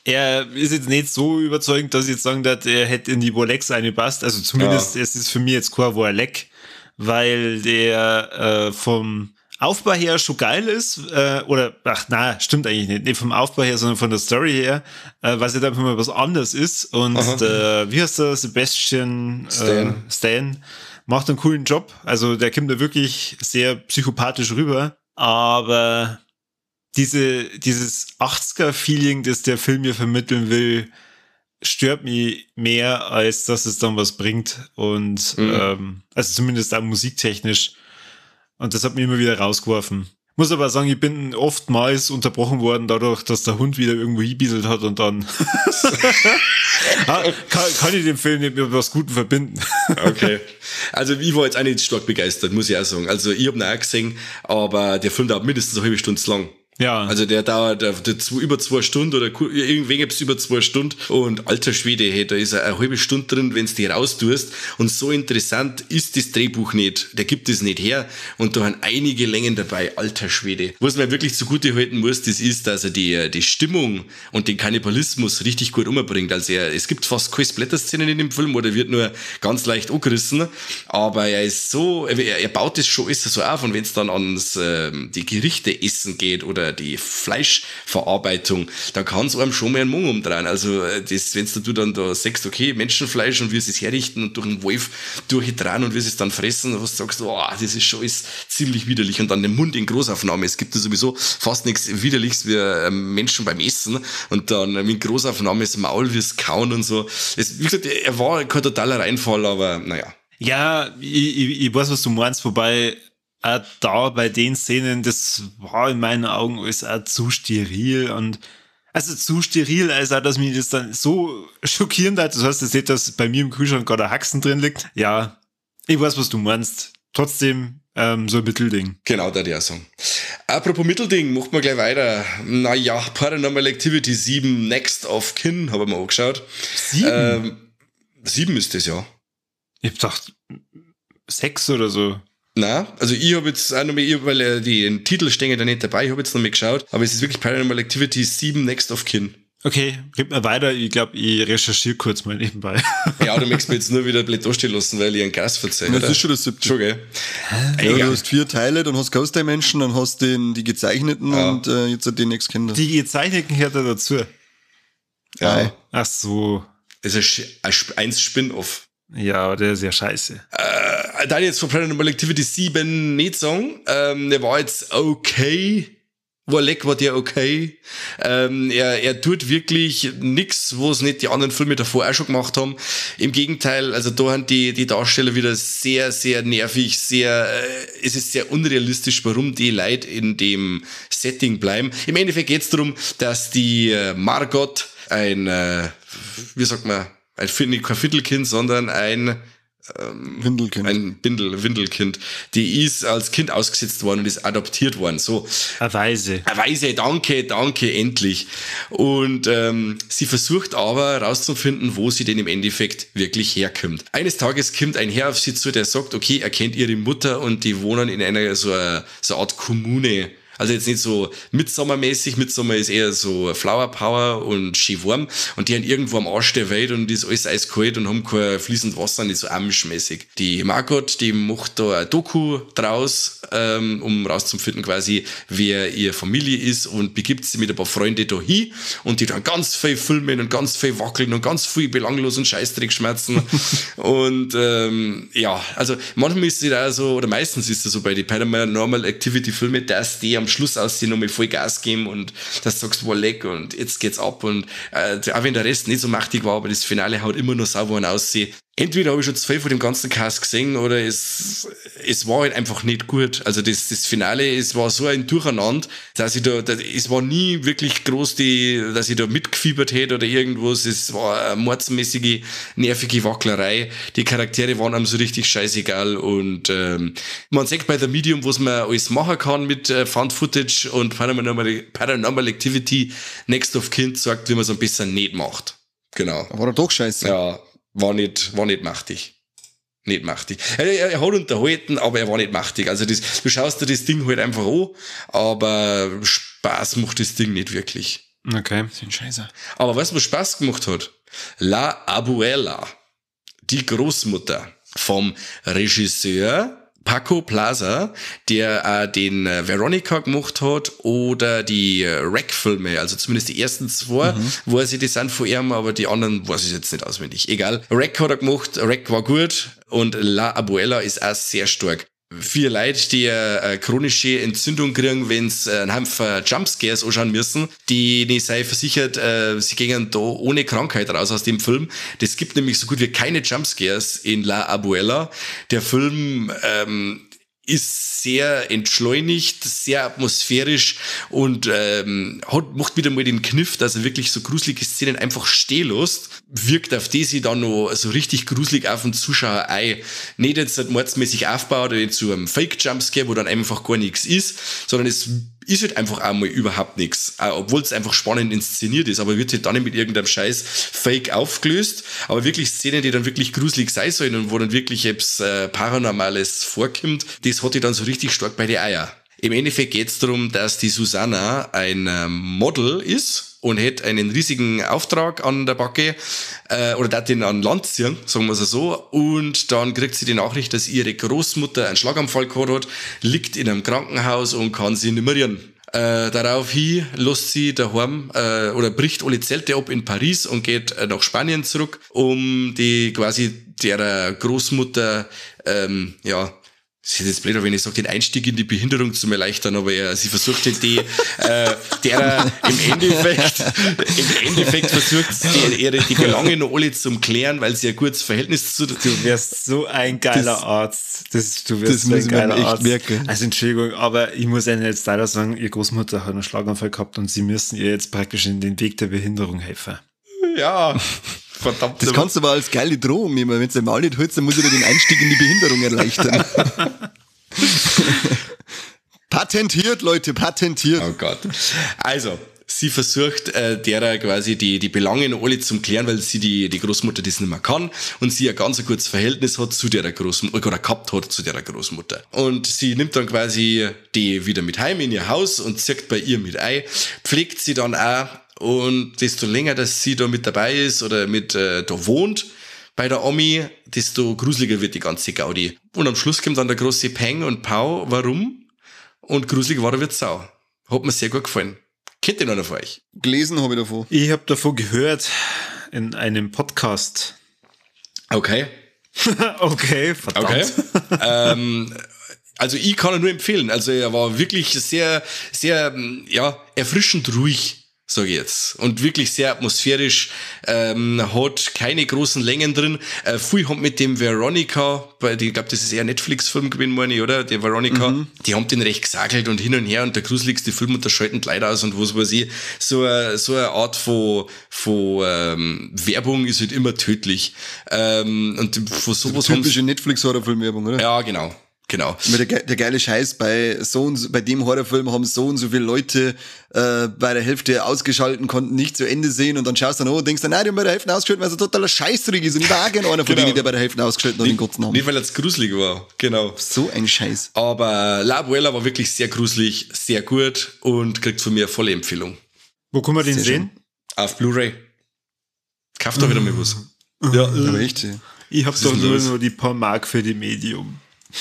er ist jetzt nicht so überzeugend, dass ich jetzt sagen darf, er hätte in die Wolex reingepasst. Also zumindest, ja. Es ist für mich jetzt kein Wolek, weil der äh, vom Aufbau her schon geil ist, äh, oder, ach na, stimmt eigentlich nicht, nicht vom Aufbau her, sondern von der Story her, äh, was jetzt einfach mal was anderes ist. Und äh, wie heißt der, Sebastian Stan. Äh, Stan macht einen coolen Job. Also der kommt da wirklich sehr psychopathisch rüber, aber diese dieses achtziger-Feeling, das der Film mir vermitteln will, stört mich mehr, als dass es dann was bringt. Und mhm. ähm, also zumindest auch musiktechnisch. Und das hat mich immer wieder rausgeworfen. Muss aber sagen, ich bin oftmals unterbrochen worden dadurch, dass der Hund wieder irgendwo hinbieselt hat und dann kann, kann ich den Film nicht mit was Gutem verbinden. Okay. Also ich war jetzt auch nicht stark begeistert, muss ich auch sagen. Also ich habe ihn auch gesehen, aber der Film dauert mindestens eine halbe Stunde lang. Ja. Also der dauert der, der zwei, über zwei Stunden oder irgendwen bis über zwei Stunden und alter Schwede, hey, da ist eine halbe Stunde drin, wenn's die raustust und so interessant ist das Drehbuch nicht, der gibt es nicht her und da haben einige Längen dabei, alter Schwede. Was man wirklich zugute halten muss, das ist, dass er die, die Stimmung und den Kannibalismus richtig gut umbringt. Also er, es gibt fast keine Splatter-Szenen in dem Film oder wird nur ganz leicht angerissen, aber er ist so, er, er baut das schon alles so auf und wenn's dann ans äh, die Gerichte essen geht oder die Fleischverarbeitung, da kann es einem schon mal einen Mund umdrehen. Also, das, wenn du dann da sagst, okay, Menschenfleisch und wie sie es herrichten und durch einen Wolf durchdrehen und wie sie es dann fressen, was du sagst, oh, das ist schon ist ziemlich widerlich. Und dann den Mund in Großaufnahme. Es gibt ja sowieso fast nichts Widerliches wie Menschen beim Essen und dann in Großaufnahme das Maul wir's kauen und so. Es, wie gesagt, er war kein totaler Reinfall, aber naja. Ja, ich, ich, ich weiß, was du meinst, wobei auch da bei den Szenen, das war in meinen Augen alles auch zu steril und also zu steril, als auch, dass mich das dann so schockierend hat. Das heißt, ihr seht, dass bei mir im Kühlschrank gerade ein Haxen drin liegt. Ja, ich weiß, was du meinst. Trotzdem ähm, so ein Mittelding. Genau, da die auch sagen. Apropos Mittelding, macht man gleich weiter. Naja, Paranormal Activity sieben, Next of Kin, habe ich mir angeschaut. Sieben? Ähm, sieben ist das, ja. Ich hab gedacht, sechs oder so. Na, also ich habe jetzt auch noch mal, ich, weil äh, die den Titel stehen da nicht dabei, ich habe jetzt noch mal geschaut, aber es ist wirklich Paranormal Activity sieben Next of Kin. Okay, gib mir weiter, ich glaube, ich recherchiere kurz mal nebenbei. Ja, du möchtest mir jetzt nur wieder blöd dastehen lassen, weil ich einen Gas verzeihe. Das ist schon das siebte. Schon, gell? Ja, du hast vier Teile, dann hast du Ghost Dimension, dann hast du den, die gezeichneten ja. und äh, jetzt den Next Kinder. Die gezeichneten gehört da dazu. Ja. Ach so. Das ist ein, ein Spin-Off. Ja, der ist ja scheiße. Äh, da jetzt von Paranormal Activity sieben nicht sagen. Ähm, der war jetzt okay. War leck, war der okay. Ähm, er, er tut wirklich nix, was nicht die anderen Filme davor auch schon gemacht haben. Im Gegenteil, also da haben die, die Darsteller wieder sehr, sehr nervig, sehr, äh, es ist sehr unrealistisch, warum die Leute in dem Setting bleiben. Im Endeffekt geht es darum, dass die äh, Margot ein, äh, wie sagt man, ein, kein Viertelkind, sondern ein ähm, Windelkind. Ein Bindel, Windelkind. Die ist als Kind ausgesetzt worden und ist adoptiert worden. So. Eine Waise. Eine Waise, danke, danke, endlich. Und ähm, sie versucht aber herauszufinden, wo sie denn im Endeffekt wirklich herkommt. Eines Tages kommt ein Herr auf sie zu, der sagt, okay, er kennt ihre Mutter und die wohnen in einer so eine, so eine Art Kommune. Also jetzt nicht so Midsommar-mäßig, Midsommar ist eher so Flower Power und schön warm und die haben irgendwo am Arsch der Welt und ist alles eiskalt und haben kein fließend Wasser, nicht so amischmäßig. Die Margot, die macht da ein Doku draus, ähm, um rauszufinden quasi, wer ihre Familie ist und begibt sie mit ein paar Freunden da hin und die dann ganz viel filmen und ganz viel wackeln und ganz viel belanglosen Scheißdreck schmerzen und ähm, ja, also manchmal ist es da so, oder meistens ist es so bei den Paranormal Activity Filmen, dass die am Schluss aus die nochmal voll Gas geben und das sagst du, war leck und jetzt geht's ab und äh, auch wenn der Rest nicht so machtig war, aber das Finale haut immer noch sauber und aussehen. Entweder habe ich schon zu viel von dem ganzen Cast gesehen oder es, es war halt einfach nicht gut. Also das, das Finale, es war so ein Durcheinander, dass ich da, da, es war nie wirklich groß, die, dass ich da mitgefiebert hätte oder irgendwas. Es war eine mordsmäßige, nervige Wacklerei. Die Charaktere waren einem so richtig scheißegal und ähm, man sagt bei der Medium, was man alles machen kann mit äh, Found Footage und Paranormal, Paranormal Activity, Next of Kin sagt, wie man es ein bisschen nicht macht. Genau. War er doch scheiße. Ja. War nicht, war nicht machtig. Nicht machtig. Er, er, er hat unterhalten, aber er war nicht machtig. Also das, du schaust dir das Ding halt einfach an, aber Spaß macht das Ding nicht wirklich. Okay. Das ist ein Scheiße. Aber was mir Spaß gemacht hat, La Abuela, die Großmutter vom Regisseur Paco Plaza, der äh, den äh, Veronica gemacht hat oder die äh, Rec-Filme, also zumindest die ersten zwei, mhm. weiß ich, die sind von ihm, aber die anderen weiß ich jetzt nicht auswendig. Egal. Rec hat er gemacht, Rec war gut und La Abuela ist auch sehr stark. Vier Leute, die eine chronische Entzündung kriegen, wenn sie einen Haufen Jumpscares anschauen müssen, die nicht sei versichert, äh, sie gehen da ohne Krankheit raus aus dem Film. Das gibt nämlich so gut wie keine Jumpscares in La Abuela. Der Film ähm, ist sehr entschleunigt, sehr atmosphärisch und ähm, hat, macht wieder mal den Kniff, dass er wirklich so gruselige Szenen einfach stehen lässt. Wirkt auf die sie dann noch so richtig gruselig auf den Zuschauer ein. Nicht jetzt halt mordsmäßig aufbaut oder zu einem Fake-Jumpscare, wo dann einfach gar nichts ist, sondern es ist halt einfach auch mal überhaupt nichts. Obwohl es einfach spannend inszeniert ist, aber wird halt dann nicht mit irgendeinem Scheiß Fake aufgelöst. Aber wirklich Szenen, die dann wirklich gruselig sein sollen und wo dann wirklich etwas äh, Paranormales vorkommt, das hat die dann so richtig stark bei die Eier. Im Endeffekt geht es darum, dass die Susanna ein äh, Model ist und hat einen riesigen Auftrag an der Backe äh, oder darf den an Land ziehen, sagen wir es so. Und dann kriegt sie die Nachricht, dass ihre Großmutter einen Schlaganfall gehabt hat, liegt in einem Krankenhaus und kann sie nicht mehr rühren. Äh, daraufhin lässt sie daheim äh, oder bricht alle Zelte ab in Paris und geht äh, nach Spanien zurück, um die quasi der Großmutter ähm, ja es ist jetzt blöd, wenn ich sage, den Einstieg in die Behinderung zu erleichtern, aber ja, sie versucht halt die, äh, der im Endeffekt, im Endeffekt versucht die, ihre, die Belange noch alle zum klären, weil sie ein gutes Verhältnis zu... Du wärst so ein geiler das, Arzt. Das, du wirst das so muss ein geiler echt Arzt. merken. Also Entschuldigung, aber ich muss Ihnen jetzt leider sagen, Ihre Großmutter hat einen Schlaganfall gehabt und Sie müssen ihr jetzt praktisch in den Weg der Behinderung helfen. Ja, verdammt. Das kannst du aber als geile Drohung nehmen. Wenn du mal nicht hältst, dann muss ich dir den Einstieg in die Behinderung erleichtern. Patentiert, Leute, patentiert. Oh Gott. Also, sie versucht, äh, derer quasi die, die Belange noch alle zum klären, weil sie die, die Großmutter das nicht mehr kann und sie ein ganz ein gutes Verhältnis hat zu der Großmutter, oder gehabt hat zu der Großmutter. Und sie nimmt dann quasi die wieder mit heim in ihr Haus und zieht bei ihr mit ein, pflegt sie dann auch. Und desto länger, dass sie da mit dabei ist oder mit äh, da wohnt bei der Omi, desto gruseliger wird die ganze Gaudi. Und am Schluss kommt dann der große Peng und Pau, warum? Und gruselig war er wird Sau. Hat mir sehr gut gefallen. Kennt ihr noch von euch? Gelesen habe ich davon. Ich habe davon gehört in einem Podcast. Okay. Okay, verdammt. Okay. ähm, also ich kann ihn nur empfehlen. Also er war wirklich sehr, sehr, ja, erfrischend ruhig. Sag ich jetzt. Und wirklich sehr atmosphärisch, ähm, hat keine großen Längen drin. Äh, viel haben mit dem Veronica, bei, ich glaube, das ist eher ein Netflix-Film gewesen, meine ich, oder? Der Veronica. Mhm. Die haben den recht gesagelt und hin und her und der gruseligste Film und da schalten die Leute aus und was weiß ich. So eine, so eine Art von, von ähm, Werbung ist halt immer tödlich. Ähm, und von sowas haben typische Netflix-Horrorfilm-Werbung, oder? Ja, genau. Genau. Der, der geile Scheiß, bei so und so, bei dem Horrorfilm haben so und so viele Leute äh, bei der Hälfte ausgeschalten, konnten nicht zu Ende sehen und dann schaust du dann an und denkst dann, nein, die haben bei der Hälfte ausgeschaltet, weil es ein totaler Scheißdreck ist und ich war auch gerne einer von genau. denen, der bei der Hälfte ausgeschaltet hat, den Gotzen haben. Nicht, weil es gruselig war, genau. So ein Scheiß. Aber La Abuela war wirklich sehr gruselig, sehr gut und kriegt von mir eine volle Empfehlung. Wo kann man den sehr sehen? Schön. Auf Blu-ray. Kauft doch wieder mal was. Ja, aber echt. Ja. Ich hab doch nur, nur die paar Mark für die Medium.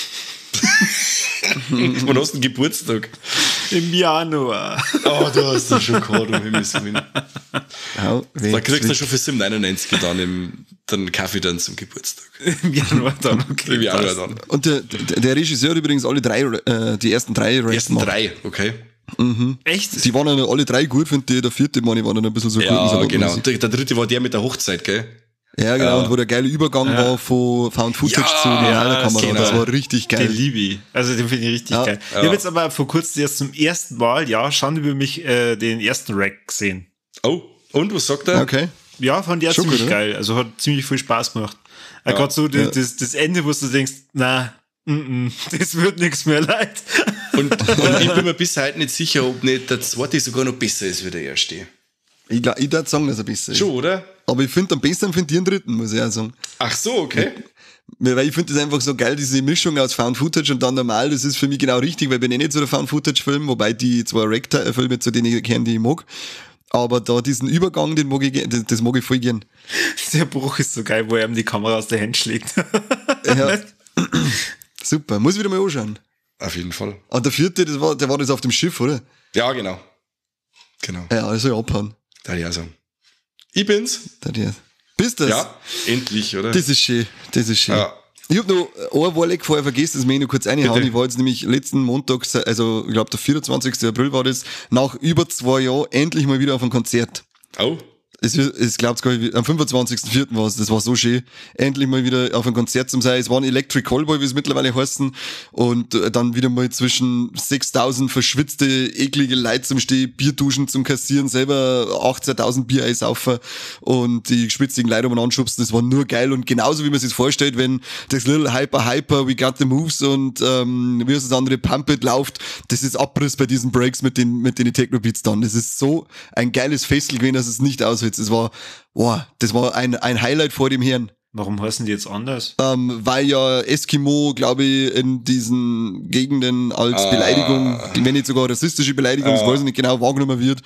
Wann hast du einen Geburtstag? Im Januar. Oh, du hast das schon gehabt, um Himmels Willen. Ja, da kriegst du schon für sieben neunundneunzig dann im, dann Kaffee dann zum Geburtstag. Im Januar dann, okay. Im Januar dann. Und der, der, der Regisseur hat übrigens alle drei, äh, die ersten drei Die ersten drei, okay. Mhm. Echt? Die waren dann alle drei gut, finde ich. Der vierte, meine ich, war dann ein bisschen so ja, gut. Genau. Der, der dritte war der mit der Hochzeit, gell? Ja, genau, ja. und wo der geile Übergang ja. war von Found Footage ja, zu realer Kamera. genau. Das war richtig geil. Den liebe ich. Also den finde ich richtig ja. geil. Ja. Ich habe jetzt aber vor kurzem erst zum ersten Mal, ja, schon über mich äh, den ersten Rack gesehen. Oh, und was sagt er? Okay. Ja, fand ich auch Schon ziemlich gut, geil. Also hat ziemlich viel Spaß gemacht. Ja. Ja. Gerade so Ja. das, das Ende, wo du denkst, na, mm, mm, das wird nichts mehr leid. Und, und ich bin mir bis heute nicht sicher, ob nicht der zweite sogar noch besser ist wie der erste. Ich, glaub, ich darf sagen, dass er besser ist. Schon, oder? Aber ich finde am besten finde ich den dritten, muss ich auch sagen. Ach so, okay. Weil ich finde das einfach so geil, diese Mischung aus Found Footage und dann normal, das ist für mich genau richtig, weil ich bin eh nicht so der Found Footage Film, wobei die zwei Rack-Filme, zu denen ich kenne, die ich mag. Aber da diesen Übergang, den mag ich, ge- das, das mag ich voll gern. Der Bruch ist so geil, wo er ihm die Kamera aus der Hand schlägt. Ja. Super, muss ich wieder mal anschauen. Auf jeden Fall. Und der vierte, das war, der war das auf dem Schiff, oder? Ja, genau. Genau. Ja, das soll ich abhauen. Da ich auch sagen. Ich bin's. Da die- Bist das? Ja, endlich, oder? Das ist schön, das ist schön. Ja. Ich hab noch ein Warleck vorher vergessen, das möchte ich noch kurz reinhauen. Bitte. Ich war jetzt nämlich letzten Montag, also ich glaube der vierundzwanzigsten April war das, nach über zwei Jahren endlich mal wieder auf ein Konzert. Oh. Es, wird- es glaubt gar nicht, am fünfundzwanzigsten vierten war es, das war so schön, endlich mal wieder auf ein Konzert zum sein. Es war ein Electric Callboy, wie es mittlerweile heißen, und äh, dann wieder mal zwischen sechstausend verschwitzte, eklige Leute zum Stehen, Bierduschen zum Kassieren, selber achtzehntausend Bier einsaufen und die schwitzigen Leute um anschubsen. Das war nur geil und genauso wie man sich vorstellt, wenn das Little Hyper Hyper, We Got the Moves und ähm, wie heißt das andere, Pump It läuft, das ist Abriss bei diesen Breaks mit den mit den Techno-Beats dann. Das ist so ein geiles Festel gewesen, dass es nicht aushält. Das war, boah, das war ein, ein Highlight vor dem Herrn. Warum heißen die jetzt anders? Ähm, weil ja Eskimo, glaube ich, in diesen Gegenden als Ah. Beleidigung, wenn nicht sogar rassistische Beleidigung, das Ah. weiß ich nicht genau, wahrgenommen wird.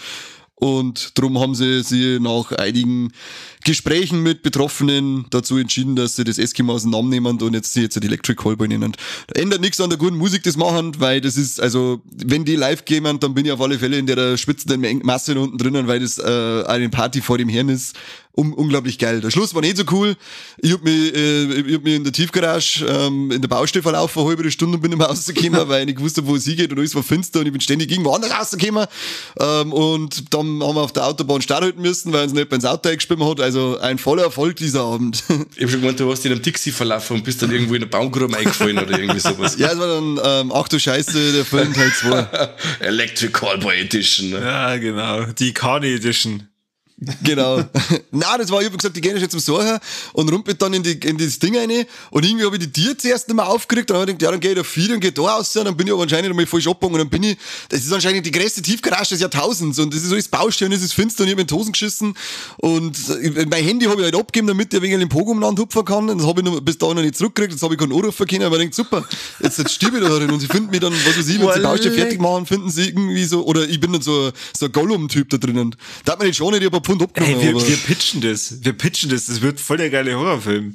Und darum haben sie sich nach einigen Gesprächen mit Betroffenen dazu entschieden, dass sie das Eskimo aus dem Namen nehmen und jetzt sie jetzt ein Electric Callboy nennen. Da ändert nichts an der guten Musik, das machen, weil das ist, also, wenn die live gehen, dann bin ich auf alle Fälle in der schwitzenden Meng- Masse unten drinnen, weil das äh, eine Party vor dem Herrn ist. Um, unglaublich geil. Der Schluss war nicht so cool. Ich hab mich, äh, ich hab mich in der Tiefgarage ähm, in der Baustelle verlaufen, eine halbe Stunde und bin nicht mehr rausgekommen, weil ich nicht gewusst habe, wo es hingeht und alles war finster und ich bin ständig irgendwo anders rausgekommen. Ähm, und dann haben wir auf der Autobahn Start halten müssen, weil uns nicht ins Auto eingeschwimmen hat. Also ein voller Erfolg dieser Abend. Ich hab schon gemeint, du hast in einem Dixie verlaufen und bist dann irgendwo in eine Baumgrube eingefallen oder irgendwie sowas. Ja, es war dann, ähm, ach du Scheiße, der Film Teil zwei. Electric Callboy Edition. Ne? Ja, genau. Die Carney Edition. Genau. Nein, das war, ich hab gesagt, die gehen jetzt zum Sorger und rumpelt dann in, die, in das Ding rein und irgendwie habe ich die Tier zuerst nicht mehr aufgeregt, dann habe ich gedacht, ja, dann gehe ich auf vier und gehe da raus und dann bin ich aber anscheinend einmal falsch abgegangen und dann bin ich, das ist anscheinend die größte Tiefgarage des Jahrtausends und das ist alles Baustelle und es ist finster und ich habe in die Hosen geschissen und mein Handy habe ich halt abgegeben, damit ich wegen dem Pogo umeinander hupfen kann und das habe ich noch, bis dahin noch nicht zurückgekriegt, jetzt habe ich keinen Anrufen können, aber ich denke, super, jetzt, jetzt stirb ich da drin und sie finden mich dann, was weiß ich, wenn sie die Baustelle fertig machen, finden sie irgendwie so, oder ich bin dann so, so ein Gollum-Typ da drinnen. Da hat man nicht schon nicht, ich hab ein Pfund abgenommen. Hey, wir, aber- wir pitchen das. Wir pitchen das. Das wird voll der geile Horrorfilm.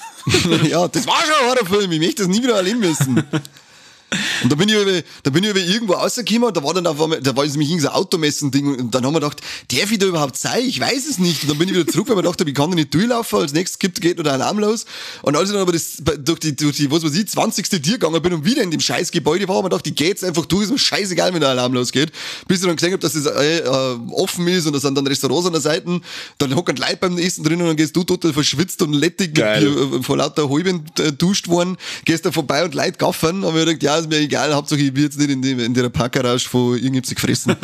Ja, das war schon ein Horrorfilm. Ich möchte das nie wieder erleben müssen. Und da bin ich über, da bin ich über irgendwo rausgekommen und da war dann auf einmal, da war jetzt nämlich irgendein so Automessen-Ding und dann haben wir gedacht, darf ich da überhaupt sein? Ich weiß es nicht. Und dann bin ich wieder zurück, weil ich gedacht habe, ich kann da nicht durchlaufen, als nächstes gibt, geht noch der Alarm los. Und als ich dann aber das, durch die, durch die, was weiß ich, zwanzigste Tür gegangen bin und wieder in dem scheiß Gebäude war, habe ich gedacht, ich geh jetzt einfach durch, ist mir scheißegal, wenn der Alarm losgeht. Bis ich dann gesehen habe, dass das äh, äh, offen ist und da sind dann Restaurants an der Seite, dann hocken Leute beim Essen drin und dann gehst du total verschwitzt und lettig mit Geil. Bier, äh, vor lauter Halben äh, duscht worden, gehst da vorbei und Leute gaffern, aber ich gedacht, ja, ist mir egal, Hauptsache ich will jetzt nicht in, dem, in der Parkgarage von irgendjemandem sich gefressen.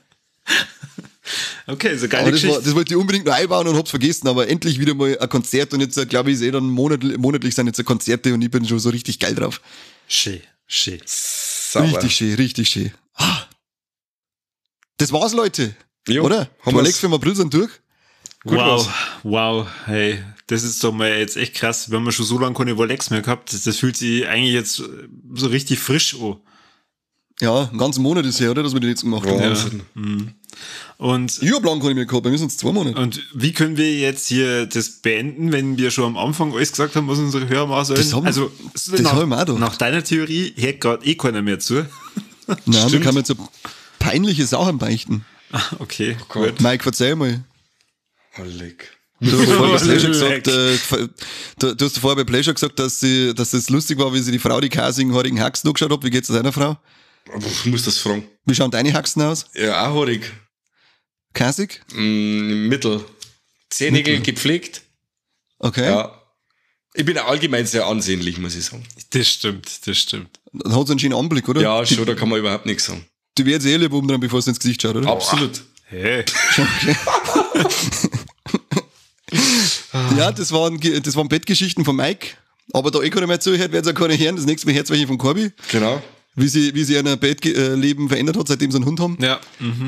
Okay, so geile Aber das, Geschichte. war, das wollte ich unbedingt noch einbauen und hab's vergessen, aber endlich wieder mal ein Konzert und jetzt, glaube ich, ist eh dann monatlich, monatlich sind jetzt Konzerte und ich bin schon so richtig geil drauf. Schön, schön. Sauber. Richtig schön, richtig schön. Ah. Das war's, Leute. Jo, Oder? haben Haben wir wir's. Alex für den April sind durch? Gut Wow, war's. wow, hey, das ist doch mal jetzt echt krass. Wir haben ja schon so lange keine Rolex mehr gehabt. Das, das fühlt sich eigentlich jetzt so richtig frisch an. Ja, einen ganzen Monat ist her, oder? Dass wir die letzten gemacht haben. Wahnsinn. Und, Ich hab lang keine mehr gehabt, bei mir sind es zwei Monate. und wie können wir jetzt hier das beenden, wenn wir schon am Anfang alles gesagt haben, was unsere Hörer machen sollen? Das haben- also, das nach, haben wir auch gedacht. nach deiner Theorie hört gerade eh keiner mehr zu. Nein, da Stimmt. kann man jetzt so peinliche Sachen beichten. Okay, Gott. gut. Mike, verzeih mal. Oh, leck. Du hast vorher bei Pleasure Leck. gesagt, äh, du, du hast vorher bei Pleasure gesagt, dass sie, dass es lustig war, wie sie die Frau die kasigen, haarigen Haxen angeschaut hat. Wie geht's deiner Frau? Aber ich muss das fragen. Wie schauen deine Haxen aus? Ja, auch haarig. Kasig? Mm, Mittel. Zehennägel gepflegt. Okay. Ja. Ich bin allgemein sehr ansehnlich, muss ich sagen. Das stimmt, das stimmt. Dann hat sie einen schönen Anblick, oder? Ja, Die, schon, da kann man überhaupt nichts sagen. du wirst eh lieb oben dran, bevor sie ins Gesicht schaut, oder? Absolut. Hey. Ja, das waren, Ge- das waren Bettgeschichten von Mike. Aber da eh keiner mehr zuhört, werden sie auch keine hören. Das nächste Mal hört welche von Corby. Genau. Wie sie, wie sie ihr Bettleben verändert hat, seitdem sie einen Hund haben. Ja, mhm.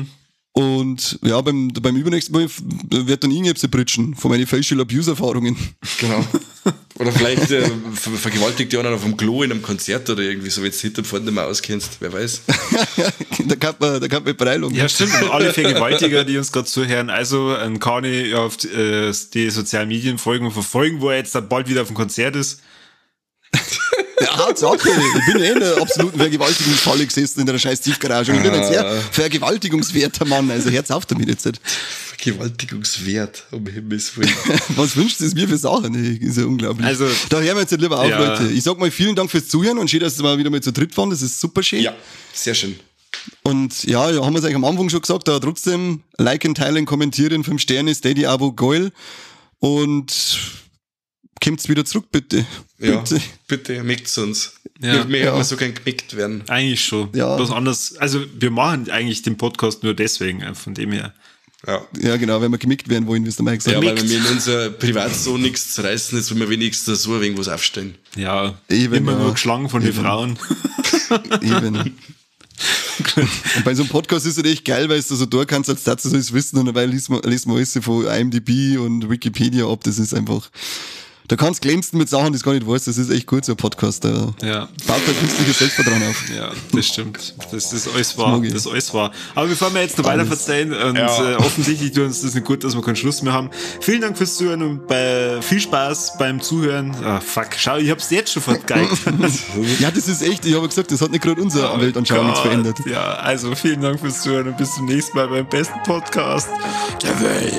Und ja, beim, beim übernächsten Mal wird dann irgendetwas britschen von meinen Facial Abuse Erfahrungen. Genau. Oder vielleicht äh, ver vergewaltigt die anderen auf dem Klo in einem Konzert oder irgendwie so, wenn du hinter vorne nicht mehr auskennst, wer weiß. da kann man, da kann man Preilung. Ja, stimmt. Und alle Vergewaltiger, die uns gerade zuhören, also ähm, kann ich auf die, äh, die sozialen Medien folgen und verfolgen, wo er jetzt dann bald wieder auf dem Konzert ist. Ja, Hauptsache, ich bin eh in der absoluten Vergewaltigungsfalle gesessen in der scheiß Tiefgarage und ich bin ein sehr vergewaltigungswerter Mann, also Herz auf damit jetzt. Vergewaltigungswert, um Himmels Willen. Was wünscht es mir für Sachen? Ist ja unglaublich. Also, da hören wir jetzt lieber auf, ja. Leute. Ich sag mal vielen Dank fürs Zuhören und schön, dass wir wieder mal zu dritt waren, das ist super schön. Ja, sehr schön. Und ja, ja haben wir es eigentlich am Anfang schon gesagt, aber trotzdem liken, teilen, kommentieren, fünf Sterne, Steady, Abo, geil und kommt's wieder zurück, bitte. Ja, bitte, bitte mickt's uns. Ja. Wir, wir Ja. haben so gern gemickt werden. eigentlich schon. Ja. Was anderes. Also, wir machen eigentlich den Podcast nur deswegen, äh, von dem her. Ja. Ja, genau, wenn wir gemickt werden wollen, wie es der Mike gesagt Ja, hat. weil wir in unser Privat so nichts zu reißen ist, wenn wir wenigstens so irgendwas aufstellen. Ja, Eben, immer ja. nur geschlagen von den Eben. Frauen. Eben. Und bei so einem Podcast ist es echt geil, weil du so da kannst, als dazu so alles wissen und dabei liest man, liest man alles von I M D B und Wikipedia ab. Das ist einfach, da kannst du glänzen mit Sachen, die du gar nicht weißt. Das ist echt gut, so ein Podcast. Da Ja. baut halt künstliches Selbstvertrauen auf. Ja, das stimmt. Das ist alles wahr. mag ich. Das ist alles wahr. Aber bevor wir jetzt noch weiter verzeihen und Ja. äh, offensichtlich tut uns das nicht gut, dass wir keinen Schluss mehr haben. Vielen Dank fürs Zuhören und bei, viel Spaß beim Zuhören. Ah, fuck, schau, ich hab's jetzt schon vergeigt. Ja, das ist echt, ich habe gesagt, das hat nicht gerade unsere Weltanschauung nichts verändert. Ja, also vielen Dank fürs Zuhören und bis zum nächsten Mal beim besten Podcast der Welt.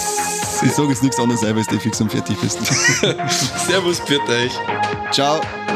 Ich sage jetzt nichts anderes, weil du fix und fertig bist. Servus, bitte euch. Ciao.